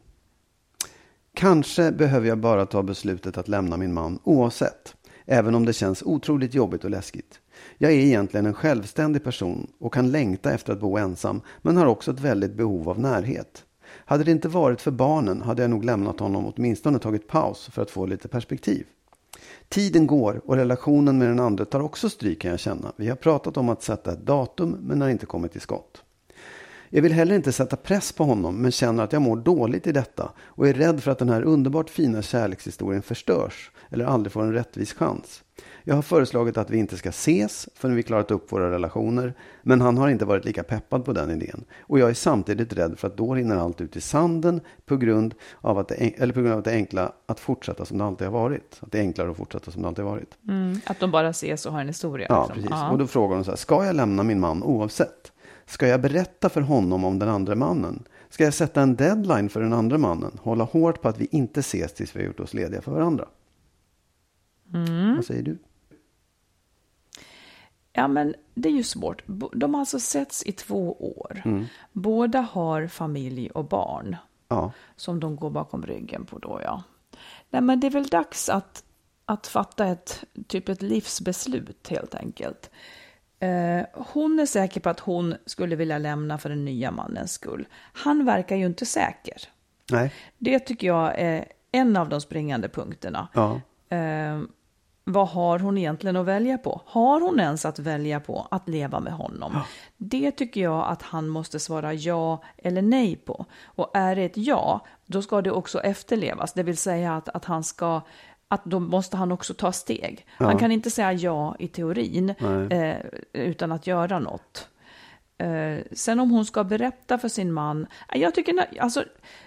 Kanske behöver jag bara ta beslutet att lämna min man oavsett. Även om det känns otroligt jobbigt och läskigt. Jag är egentligen en självständig person och kan längta efter att bo ensam, men har också ett väldigt behov av närhet. Hade det inte varit för barnen hade jag nog lämnat honom åtminstone tagit paus för att få lite perspektiv. Tiden går och relationen med den andra tar också stryk, kan jag känna. Vi har pratat om att sätta ett datum men har inte kommit till skott. Jag vill heller inte sätta press på honom, men känner att jag mår dåligt i detta och är rädd för att den här underbart fina kärlekshistorien förstörs eller aldrig får en rättvis chans. Jag har föreslagit att vi inte ska ses förrän vi klarat upp våra relationer, men han har inte varit lika peppad på den idén. Och jag är samtidigt rädd för att då rinner allt ut i sanden på grund av att det, eller på grund av att det är enkla att fortsätta som det alltid har varit. Att det är enklare att fortsätta som det alltid har varit. Mm, att de bara ses och har en historia. Ja, liksom. precis. Aha. Och då frågar hon så här, ska jag lämna min man oavsett? Ska jag berätta för honom om den andra mannen? Ska jag sätta en deadline för den andra mannen? Hålla hårt på att vi inte ses tills vi har gjort oss lediga för varandra? Mm. Vad säger du? Ja, men det är ju svårt. De har alltså setts i två år. Mm. Båda har familj och barn. Ja. Som de går bakom ryggen på då, ja. Nej, men det är väl dags att, att fatta ett, typ ett livsbeslut helt enkelt. Eh, hon är säker på att hon skulle vilja lämna för den nya mannens skull. Han verkar ju inte säker. Nej. Det tycker jag är en av de springande punkterna. Ja. Eh, Vad har hon egentligen att välja på? Har hon ens att välja på att leva med honom? Ja. Det tycker jag att han måste svara ja eller nej på. Och är det ett ja, då ska det också efterlevas. Det vill säga att, att han ska att då måste han också ta steg. Ja. Han kan inte säga ja i teorin eh, utan att göra något. Eh, sen om hon ska berätta för sin man, jag tycker, alltså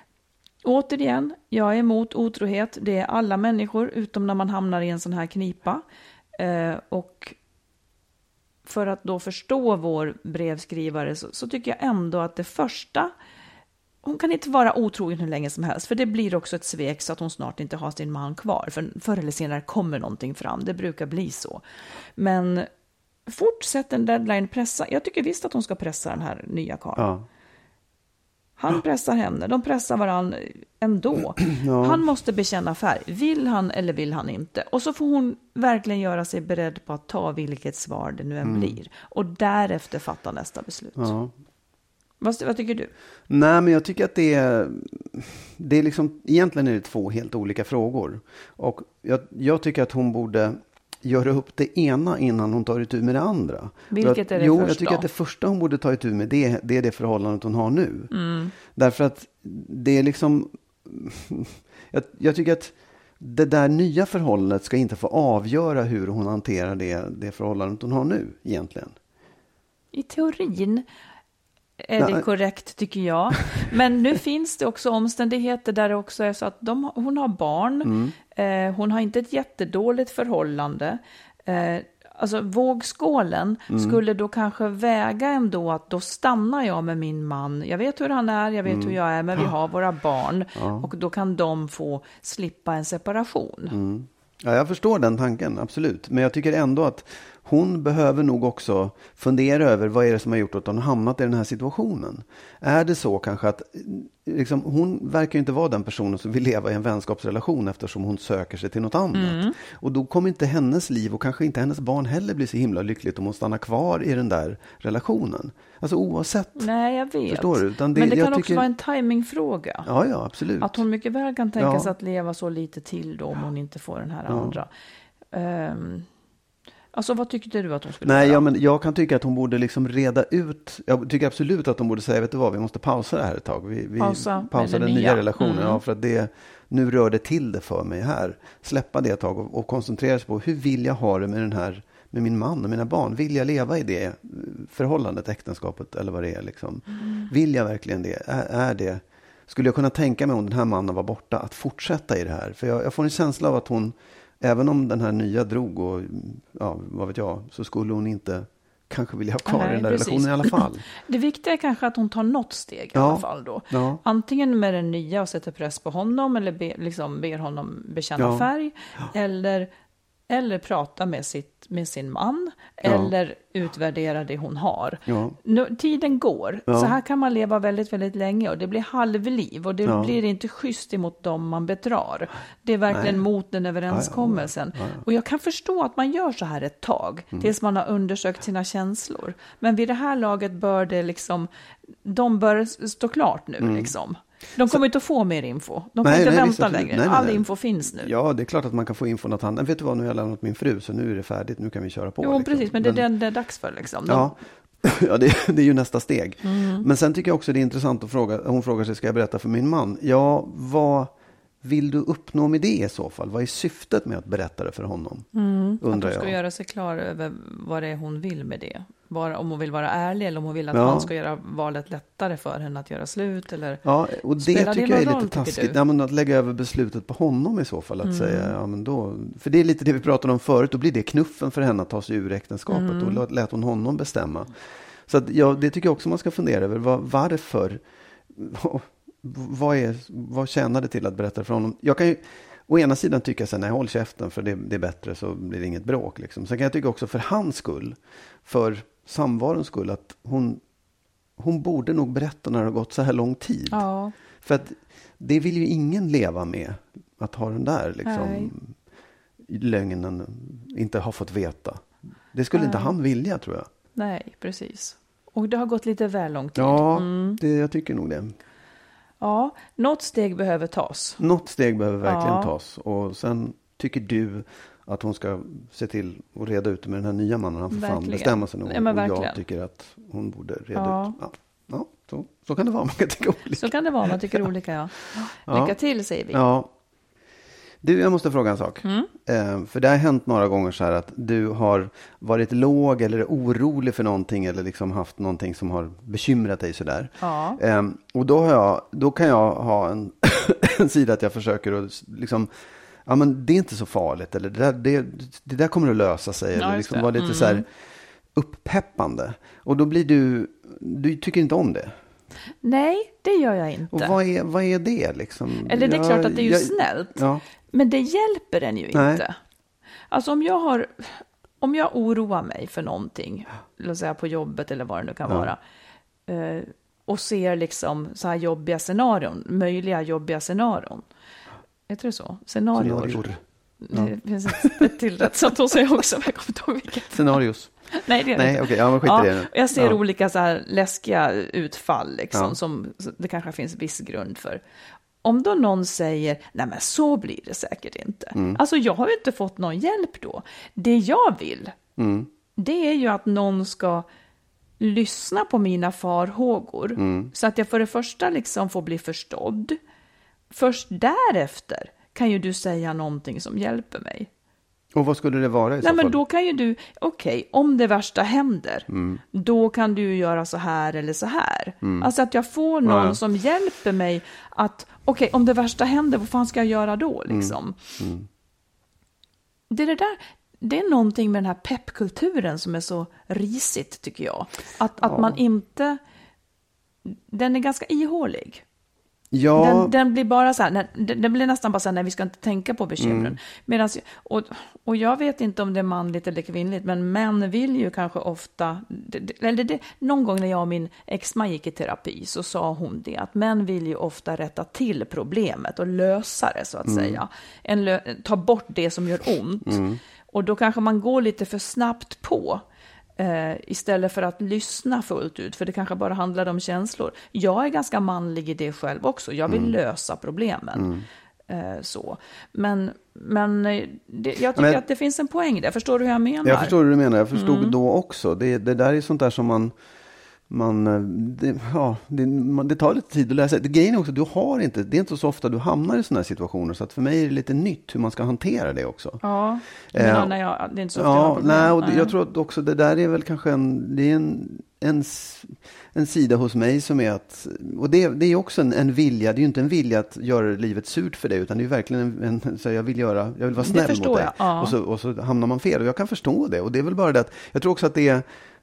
återigen, jag är emot otrohet. Det är alla människor, utom när man hamnar i en sån här knipa. Eh, och för att då förstå vår brevskrivare så, så tycker jag ändå att det första, hon kan inte vara otrogen hur länge som helst, för det blir också ett svek så att hon snart inte har sin man kvar. För förr eller senare kommer någonting fram, det brukar bli så. Men fortsätt en deadline pressa. Jag tycker visst att hon ska pressa den här nya karln. Ja. Han pressar henne, de pressar varandra ändå. Ja. Han måste bekänna färg. Vill han eller vill han inte? Och så får hon verkligen göra sig beredd på att ta vilket svar det nu än mm. blir. Och därefter fatta nästa beslut. Ja. Vad, vad tycker du? Nej, men jag tycker att det är, det är liksom, egentligen är det två helt olika frågor. Och jag, jag tycker att hon borde göra upp det ena innan hon tar itu med det andra. Vilket är det jo, första? Jag tycker att det första hon borde ta itu med det, det är det förhållandet hon har nu. Mm. Därför att det är liksom, jag, jag tycker att det där nya förhållandet ska inte få avgöra hur hon hanterar det, det förhållandet hon har nu egentligen. I teorin är det korrekt, tycker jag. Men nu finns det också omständigheter där det också är så att de, hon har barn. Mm. Eh, hon har inte ett jättedåligt förhållande. Eh, alltså vågskålen mm. skulle då kanske väga ändå att då stannar jag med min man. Jag vet hur han är, jag vet mm. hur jag är, men vi har våra barn. Ja. Och då kan de få slippa en separation. Mm. Ja, jag förstår den tanken, absolut. Men jag tycker ändå att hon behöver nog också fundera över vad är det som har gjort att hon har hamnat i den här situationen. Är det så kanske att liksom, hon verkar ju inte vara den personen som vill leva i en vänskapsrelation eftersom hon söker sig till något annat. Mm. Och då kommer inte hennes liv och kanske inte hennes barn heller bli så himla lyckligt om hon stannar kvar i den där relationen. Alltså oavsett. Nej, jag vet. Förstår du? Utan det, men det kan jag också tycker... vara en timingfråga. Ja, ja, absolut. Att hon mycket väl kan tänka ja. sig att leva så lite till då om hon inte får den här ja. andra. Um... Alltså vad tyckte du att hon skulle Nej, göra? Ja, men jag kan tycka att hon borde liksom reda ut. Jag tycker absolut att hon borde säga, vet du vad, vi måste pausa det här ett tag. Vi, vi pausa pausar den nya, nya relationen. Mm. Ja, för att det, nu rör det till det för mig här. Släppa det ett tag och, och koncentrera sig på hur vill jag ha det med den här, med min man och mina barn. Vill jag leva i det förhållandet, äktenskapet eller vad det är liksom. Mm. Vill jag verkligen det? Är, är det? Skulle jag kunna tänka mig om den här mannen var borta att fortsätta i det här? För jag, jag får en känsla av att hon, även om den här nya drog och ja, vad vet jag, så skulle hon inte kanske vilja ha kvar Nej, den där precis. relationen i alla fall. Det viktiga är kanske att hon tar något steg i ja, alla fall då. Ja. Antingen med den nya och sätter press på honom eller be, liksom ber honom bekänna ja. färg ja. eller eller prata med, sitt, med sin man ja. eller utvärdera det hon har. Ja. Nu, tiden går. Ja. Så här kan man leva väldigt, väldigt länge och det blir halvliv och det ja. blir inte schysst emot dem man bedrar. Det är verkligen Nej. mot den överenskommelsen. Ja, ja, ja. Och jag kan förstå att man gör så här ett tag mm. tills man har undersökt sina känslor. Men vid det här laget bör det liksom, de bör stå klart nu mm. liksom. De kommer så, inte att få mer info. De kan nej, inte nej, vänta längre. Nej, nej, All nej. info finns nu. Ja, det är klart att man kan få info något annat. Vet du vad, nu har jag lämnat min fru så nu är det färdigt. Nu kan vi köra på. Jo, liksom. precis. Men det är men, det, det är dags för liksom. De... Ja, ja det, det är ju nästa steg. Mm. Men sen tycker jag också det är intressant att fråga. Hon frågar sig, ska jag berätta för min man? Ja, vad vill du uppnå med det i så fall? Vad är syftet med att berätta det för honom? Mm. Undrar att hon ska jag. göra sig klar över vad det är hon vill med det. Bara om hon vill vara ärlig eller om hon vill att ja. han ska göra valet lättare för henne att göra slut. Eller ja, och det tycker det jag är roll, lite taskigt. Ja, men att lägga över beslutet på honom i så fall. Att mm. säga, ja, men då, för det är lite det vi pratade om förut. Då blir det knuffen för henne att ta sig ur äktenskapet. Mm. Och lät hon honom bestämma. Så att, ja, det tycker jag också man ska fundera över. Var, varför? Vad, är, vad tjänar det till att berätta för honom? Jag kan ju å ena sidan tycka så här, nej, håll käften för det, det är bättre så blir det inget bråk. Liksom. Sen kan jag tycka också för hans skull, för samvarons skull, att hon, hon borde nog berätta när det har gått så här lång tid. Ja. För att det vill ju ingen leva med, att ha den där liksom, lögnen, inte ha fått veta. Det skulle nej. inte han vilja, tror jag. Nej, precis. Och det har gått lite väl lång tid. Ja, mm. det, jag tycker nog det. Ja, något steg behöver tas. Något steg behöver verkligen ja. tas. Och sen tycker du att hon ska se till att reda ut med den här nya mannen. Han får fan bestämma sig nog. Ja, och jag tycker att hon borde reda ja. ut. Ja, ja så, så kan det vara. Man kan tycka olika. Så kan det vara. Man tycker olika, ja. Lycka ja. till, säger vi. Ja. Du, jag måste fråga en sak. Mm. Eh, för det har hänt några gånger så här att du har varit låg eller orolig för någonting eller liksom haft någonting som har bekymrat dig sådär. Ja. Eh, och då, har jag, då kan jag ha en, en sida att jag försöker att liksom, ja men det är inte så farligt eller det där, det, det där kommer att lösa sig. Ja, eller liksom det. vara lite Mm. så här upppeppande. Och då blir du, du tycker inte om det. Nej, det gör jag inte. Och vad är, vad är det liksom? Eller det är jag, klart att det är ju jag, snällt. Ja. Men det hjälper en ju Nej. inte. Alltså om jag har, om jag oroar mig för någonting, låt säga på jobbet eller vad det nu kan Ja. vara, eh, och ser liksom så här jobbiga scenarion, möjliga jobbiga scenarion. Heter det så? Scenarior. Scenarior. Det finns ett, ett till rätt som de säger också, men jag kommer inte ihåg vilket. Scenarios. Nej, det är det Nej, inte. okej, ja, men skit i Ja, det nu. jag ser Ja. olika så här läskiga utfall liksom, Ja. som det kanske finns viss grund för. Om då någon säger, nej men så blir det säkert inte. Mm. Alltså jag har ju inte fått någon hjälp då. Det jag vill, Mm. det är ju att någon ska lyssna på mina farhågor. Mm. Så att jag för det första liksom får bli förstådd. Först därefter kan ju du säga någonting som hjälper mig. Och vad skulle det vara i så Nej, men fall? då kan ju du, okej, okay, om det värsta händer, Mm. då kan du göra så här eller så här. Alltså att jag får någon Ja, ja. som hjälper mig att, okej, okay, om det värsta händer, vad fan ska jag göra då liksom? Mm. Det är det där, det är någonting med den här peppkulturen som är så risigt tycker jag. Att, att Ja. man inte, den är ganska ihålig. Ja, Den, den blir bara så här, nej, den, den blir nästan bara så här, nej vi ska inte tänka på bekymren. Mm. Medans, och, och jag vet inte om det är manligt eller kvinnligt, men män vill ju kanske ofta, det, det, eller det, någon gång när jag och min exman gick i terapi så sa hon det, att män vill ju ofta rätta till problemet och lösa det så att Mm. säga. En lö, ta bort det som gör ont. Mm. Och då kanske man går lite för snabbt på. Eh, istället för att lyssna fullt ut, för det kanske bara handlar om känslor. Jag är ganska manlig i det själv också. Jag vill Mm. lösa problemen. Eh, så. Men, men eh, det, jag tycker Men- att det finns en poäng där. Förstår du hur jag menar? jag förstår hur du menar. Jag förstod Mm. då också. Det, det där är sånt där som man... man det, ja, det, man, det tar lite tid att läsa. Det grejen är också, du har inte... Det är inte så ofta du hamnar i såna här situationer. Så att för mig är det lite nytt hur man ska hantera det också. Ja, Eh, men när jag, det är inte så ofta jag har Ja, problem. nej, och Nej. jag tror att också det där är väl kanske en, det är en, en, s- en sida hos mig som är att, och det, det är också en, en vilja, det är ju inte en vilja att göra livet surt för dig, utan det är ju verkligen en, en så jag vill göra, jag vill vara Det snäll förstår mot dig. jag, ja. Och, så, och så hamnar man fel, och jag kan förstå det, och det är väl bara det att, jag tror också att det är,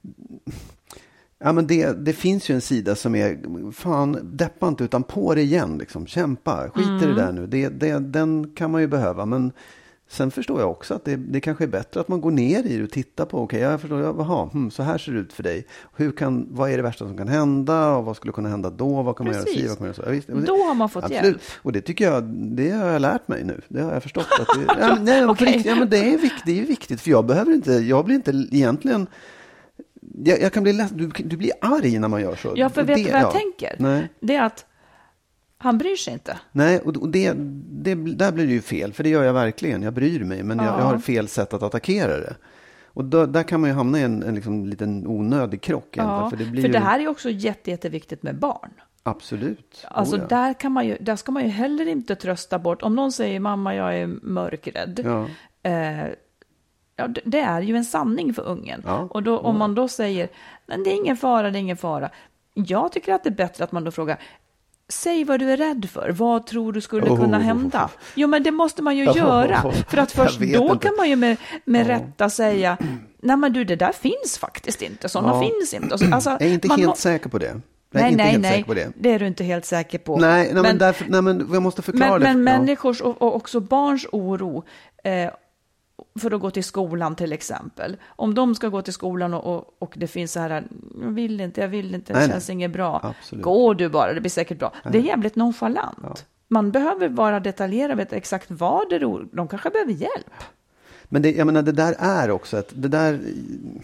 ja, men det, det finns ju en sida som är, fan, deppa inte utan på det igen, liksom, kämpa, skit i det där nu, det, det, den kan man ju behöva, men sen förstår jag också att det, det kanske är bättre att man går ner i det och tittar på, okej, okay, jag förstår, jaha, hmm, så här ser det ut för dig. Hur kan, vad är det värsta som kan hända och vad skulle kunna hända då? Vad kan man Precis. göra si, vad kan man göra så? Ja, visst, det- Då har man fått absolut. hjälp. Och det tycker jag, det har jag lärt mig nu. Det har jag förstått. Att det, ja, men, nej, men på Okej. riktigt, ja, men det är viktigt, det är viktigt, för jag behöver inte, jag blir inte egentligen, jag, jag kan bli lätt, du, du blir arg när man gör så. Ja, för Och vet det, du vad jag ja. tänker? Nej. Det är att han bryr sig inte. Nej, och och det, det, där blir det ju fel, för det gör jag verkligen. Jag bryr mig, men jag, Ja. jag har fel sätt att attackera det. Och då, där kan man ju hamna i en, en liksom, liten onödig krock. egentligen, Ja, för för det det, blir ju, här är också jätte, jätteviktigt med barn. absolut. Alltså Oh, ja. där, kan man ju, där ska man ju heller inte trösta bort. Om någon säger mamma jag är mörkrädd. Ja. Eh, ja, det, det är ju en sanning för ungen. Ja. Och då, om man då säger nej, det är ingen fara, det är ingen fara. Jag tycker att det är bättre att man då frågar, säg vad du är rädd för. Vad tror du skulle Oh. kunna hända? Jo, men det måste man ju Oh. göra. För att Jag först vet då inte. kan man ju med, med Ja. rätta säga, nej men du, det där finns faktiskt inte. Sådana Ja. finns inte. Och så- Alltså, Jag är inte man helt må- säker på det. Jag är Nej, inte nej, helt nej. säker på det. Det är du inte helt säker på. Nej, nej, men, Men- därför, nej, men jag måste förklara Men, det. men Ja. människors och, och också barns oro eh, för att gå till skolan till exempel. Om de ska gå till skolan och, och, och det finns så här, jag vill inte, jag vill inte, det Nej, känns nej. inget bra. Absolut. Gå du bara, det blir säkert bra. Det är jävligt nonchalant. Ja. Man behöver vara detaljerad, veta exakt vad det är. De kanske behöver hjälp. Men det, jag menar, det där är också ett, det där,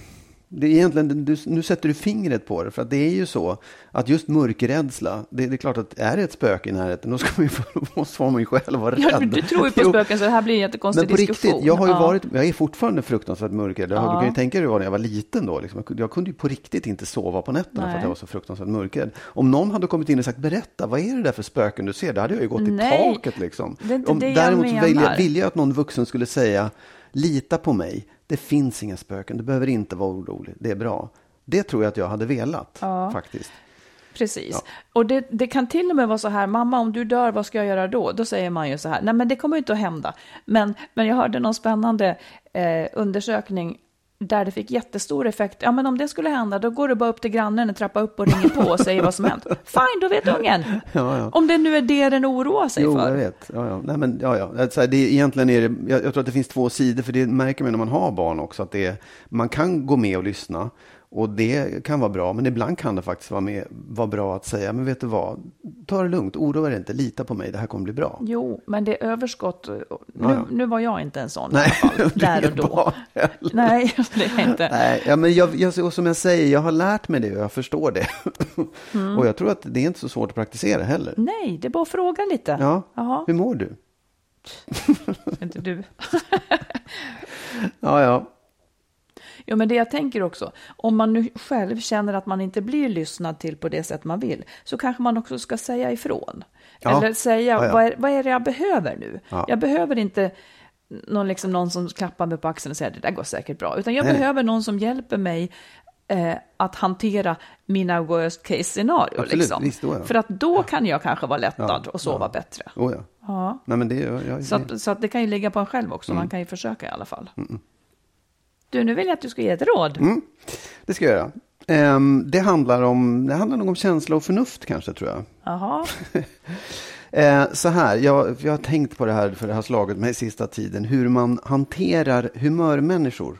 Det är egentligen, du, nu sätter du fingret på det, för att det är ju så att just mörkrädsla, det, det är klart att är det ett spöke i närheten, då ska man ju måste man ju själv vara rädd. Ja, du tror ju på spöken, så det här blir en jättekonstig Men på diskussion. Riktigt, jag har ju ja. varit, jag är fortfarande fruktansvärt mörkrädd. Ja. Du kan ju tänka dig vad när jag var liten då. Liksom. Jag kunde ju på riktigt inte sova på nätterna Nej. för att jag var så fruktansvärt mörkrädd. Om någon hade kommit in och sagt, berätta, vad är det där för spöken du ser? Det hade jag ju gått Nej, i taket liksom. Det är inte Om, det däremot jag vill menar. jag, vill jag att någon vuxen skulle säga, lita på mig, det finns inga spöken, du behöver inte vara orolig, det är bra. Det tror jag att jag hade velat, ja. faktiskt. Precis. Ja. Och det, det kan till och med vara så här, mamma, om du dör, vad ska jag göra då? Då säger man ju så här, nej men det kommer inte att hända. Men, men jag hörde någon spännande eh, undersökning där det fick jättestor effekt. Ja, men om det skulle hända, då går du bara upp till grannen och trappar upp och ringer på och säger vad som hänt. Fine, då vet ungen. Ja, ja. Om det nu är det den oroar sig jo, för. Jo, jag vet. Ja, ja. Nej, men, ja, ja. Alltså, det, egentligen är det, jag, jag tror att det finns två sidor, för det märker man när man har barn också, att det är, man kan gå med och lyssna. Och det kan vara bra, men ibland kan det faktiskt vara, med, vara bra att säga, men vet du vad, ta det lugnt, oroa dig inte, lita på mig, det här kommer bli bra. Jo, men det är överskott. Nu, ja, ja. nu var jag inte en sån. Nej, i alla fall, där och då. Nej, det är inte. Nej, ja, men jag, jag, och som jag säger, jag har lärt mig det och jag förstår det. Mm. Och jag tror att det är inte så svårt att praktisera heller. Nej, det är bara att fråga lite. Ja, Jaha. Hur mår du? Inte du. ja, ja. Ja, men det jag tänker också, om man nu själv känner att man inte blir lyssnad till på det sätt man vill, så kanske man också ska säga ifrån. Ja. Eller säga, ja, ja. Vad, är, vad är det jag behöver nu? Ja. Jag behöver inte någon, liksom, någon som klappar mig på axeln och säger, det där går säkert bra. Utan jag Nej. behöver någon som hjälper mig eh, att hantera mina worst case scenario. Liksom. Visst, då, ja. För att då kan jag kanske vara lättad ja. och sova ja. bättre. Oh, ja. Ja. Nej, men det, jag, jag, så, att, så att det kan ju ligga på en själv också. Mm. Man kan ju försöka i alla fall. Mm. Du, nu vill jag att du ska ge ett råd. Mm, det ska jag göra. Um, det, handlar om, det handlar nog om känsla och förnuft kanske, tror jag. Jaha. uh, så här, jag, jag har tänkt på det här, för det har slagit mig sista tiden, hur man hanterar humörmänniskor.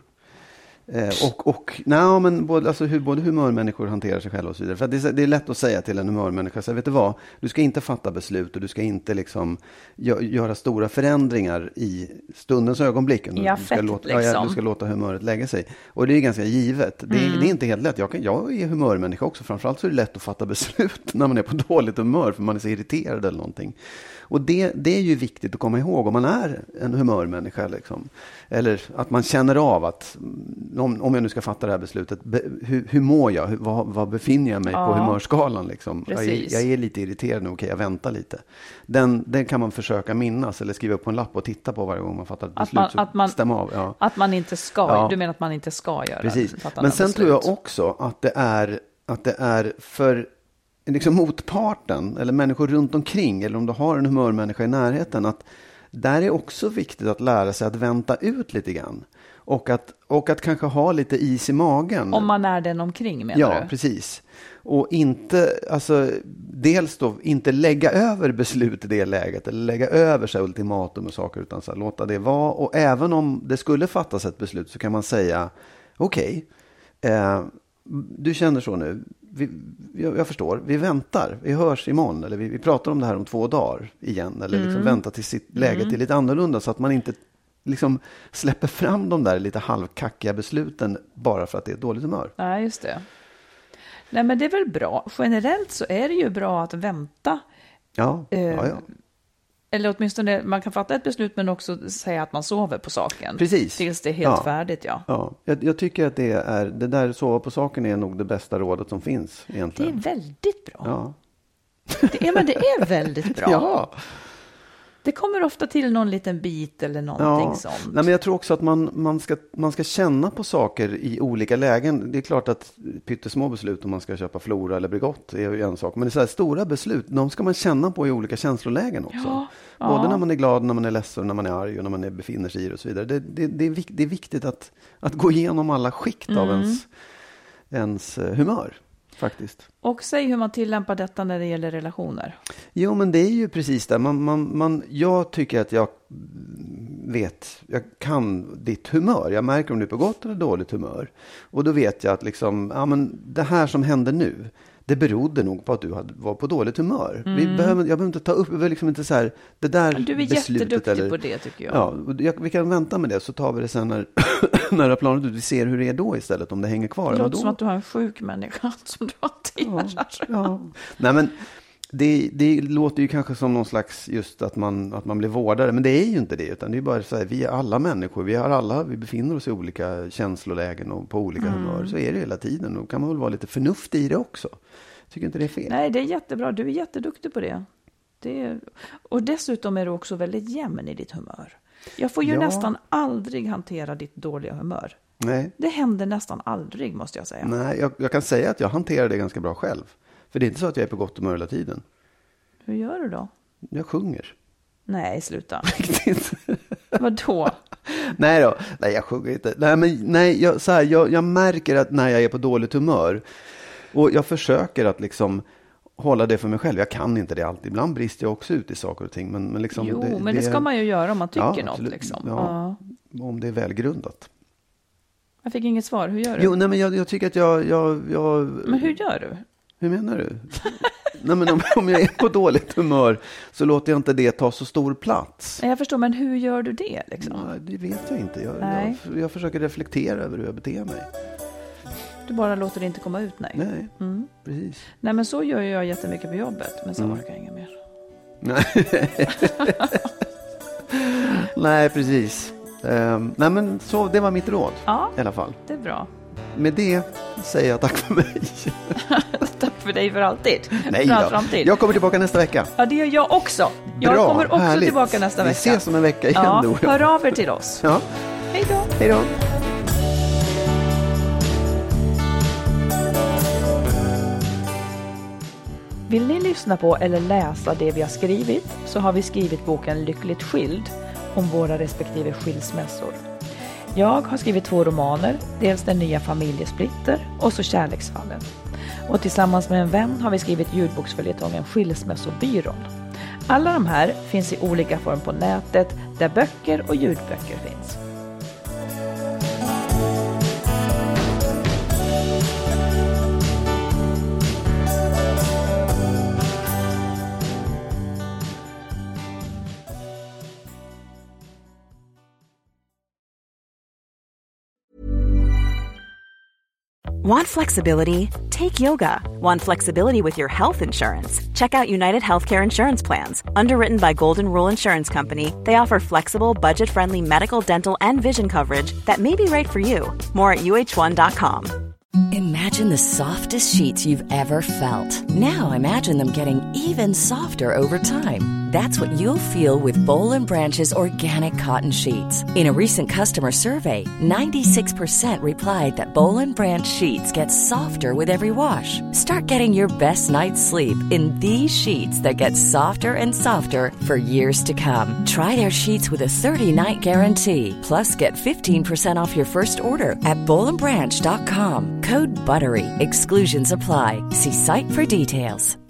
Eh, och, och nej, men både, alltså hur både humörmänniskor hanterar sig själva och så vidare. För det är, det är lätt att säga till en humörmänniska, så vet du vad, du ska inte fatta beslut och du ska inte liksom gö- göra stora förändringar i stundens ögonblick. I affekt, du, ska låta, liksom. ja, du ska låta humöret lägga sig. Och det är ganska givet. Det, mm. det är inte helt lätt. Jag, kan, jag är humörmänniska också. Framförallt så är det lätt att fatta beslut när man är på dåligt humör, för man är så irriterad eller någonting. Och det, det är ju viktigt att komma ihåg om man är en humörmänniska. Liksom. Eller att man känner av att om, om jag nu ska fatta det här beslutet, be, hur, hur mår jag? Hur, vad, vad befinner jag mig ja. på humörskalan? Liksom? Jag, är, jag är lite irriterad nu, okej, jag väntar lite. Den, den kan man försöka minnas eller skriva upp på en lapp och titta på varje gång man fattar ett beslut. Att man, att man, stäm av. Ja. Att man inte ska, ja. du menar att man inte ska göra Precis. Men sen beslut. Tror jag också att det är, att det är för liksom motparten eller människor runt omkring, eller om du har en humörmänniska i närheten, att där är också viktigt att lära sig att vänta ut lite grann. Och att, och att kanske ha lite is i magen. Om man är den omkring, menar ja, du? Ja, precis. Och inte, alltså, dels då inte lägga över beslut i det läget, eller lägga över sig ultimatum och saker, utan så här, låta det vara. Och även om det skulle fattas ett beslut, så kan man säga, okej, okay, eh, du känner så nu. Vi, jag, jag förstår, vi väntar, vi hörs imorgon, eller vi, vi pratar om det här om två dagar igen, eller liksom mm. vänta till sitt läget mm. är lite annorlunda, så att man inte liksom släpper fram de där lite halvkackiga besluten bara för att det är ett dåligt humör. Ja, just det. Nej, men det är väl bra. Generellt så är det ju bra att vänta. Ja, eh, ja, ja. Eller åtminstone, man kan fatta ett beslut men också säga att man sover på saken. Precis. Tills det är helt ja. färdigt, ja. ja. Jag, jag tycker att det är, det där sova på saken är nog det bästa rådet som finns egentligen. Det är väldigt bra. Ja. Det är, men det är väldigt bra. Ja. Det kommer ofta till någon liten bit eller någonting ja. sånt. Nej, men jag tror också att man, man, ska, man ska känna på saker i olika lägen. Det är klart att pyttesmå beslut om man ska köpa Flora eller Bregott är ju en sak. Men det är så här, stora beslut, de ska man känna på i olika känslolägen också. Ja. Både ja. när man är glad, när man är ledsen, när man är arg och när man är, befinner sig i det och så vidare. Det, det, det, är, vik, det är viktigt att, att gå igenom alla skikt mm. av ens, ens humör. Faktiskt. Och säg hur man tillämpar detta när det gäller relationer. Jo, men det är ju precis det. Man, man, man, jag tycker att jag vet, jag kan ditt humör. Jag märker om du är på gott eller dåligt humör. Och då vet jag att liksom, ja, men det här som händer nu, det berodde nog på att du hade, var på dåligt humör. Mm. Vi behöver, jag behöver inte ta upp, vi liksom inte så här, det där du är beslutet. Jätteduktig eller, på det tycker jag. Ja, jag, vi kan vänta med det så tar vi det sen när, när det har planat ut. Vi ser hur det är då istället, om det hänger kvar. Det låter då. som att du har en sjuk människa som du hanterar. Ja, ja. Nej men det, det låter ju kanske som någon slags just att man, att man blir vårdare, men det är ju inte det, utan det är bara så här, vi är alla människor, vi har alla, vi befinner oss i olika känslolägen och på olika mm. humör, så är det hela tiden. Då kan man väl vara lite förnuft i det också. Tycker inte det är fel? Nej, det är jättebra, du är jätteduktig på det. det är... Och dessutom är du också väldigt jämn i ditt humör. Jag får ju ja. nästan aldrig hantera ditt dåliga humör. Nej. Det händer nästan aldrig, måste jag säga. Nej, jag, jag kan säga att jag hanterar det ganska bra själv. För det är inte så att jag är på gott humör hela tiden. Hur gör du då? Jag sjunger. Nej, sluta. Vadå? Nej då, nej jag sjunger inte. Nej, men, nej jag, så här, jag, jag märker att när jag är på dåligt humör, och jag försöker att liksom hålla det för mig själv. Jag kan inte det alltid. Ibland brister jag också ut i saker och ting. Men, men liksom, jo, det, men det, det ska man ju göra om man tycker ja, något. Liksom. Ja, ja. Om det är välgrundat. Jag fick inget svar. Hur gör du? Jo, nej, men jag, jag tycker att jag, jag, jag... Men hur gör du? Hur menar du? Nej, men om, om jag är på dåligt humör så låter jag inte det ta så stor plats. Jag förstår, men hur gör du det? Liksom? Nej, det vet jag inte. Jag, jag, jag försöker reflektera över hur jag beter mig. Du bara låter det inte komma ut, nej. Nej, mm. precis. Nej, men så gör jag jättemycket på jobbet, men sen mm. orkar jag inga mer. Nej, nej precis. Um, nej, men så, det var mitt råd ja, i alla fall. Det är bra. Med det säger jag tack för mig. Tack för dig för alltid. Nej då. Jag kommer tillbaka nästa vecka. Ja, det gör jag också. Jag bra, kommer också härligt. tillbaka nästa vecka. Vi ses om en vecka igen. Ja, då. hör av er till oss. Ja. Hej då. Hej då. Vill ni lyssna på eller läsa det vi har skrivit, så har vi skrivit boken Lyckligt skild om våra respektive skilsmässor. Jag har skrivit två romaner, dels Den nya familjesplitter och så Kärleksfallen. Och tillsammans med en vän har vi skrivit ljudboksföljetongen Skilsmässobyrån. Alla de här finns i olika form på nätet där böcker och ljudböcker finns. Want flexibility? Take yoga. Want flexibility with your health insurance? Check out United Healthcare Insurance Plans. Underwritten by Golden Rule Insurance Company, they offer flexible, budget-friendly medical, dental, and vision coverage that may be right for you. More at U H one dot com. Imagine the softest sheets you've ever felt. Now imagine them getting even softer over time. That's what you'll feel with Boll and Branch's organic cotton sheets. In a recent customer survey, ninety-six percent replied that Boll and Branch sheets get softer with every wash. Start getting your best night's sleep in these sheets that get softer and softer for years to come. Try their sheets with a thirty-night guarantee. Plus, get fifteen percent off your first order at boll and branch dot com. Code BUTTERY. Exclusions apply. See site for details.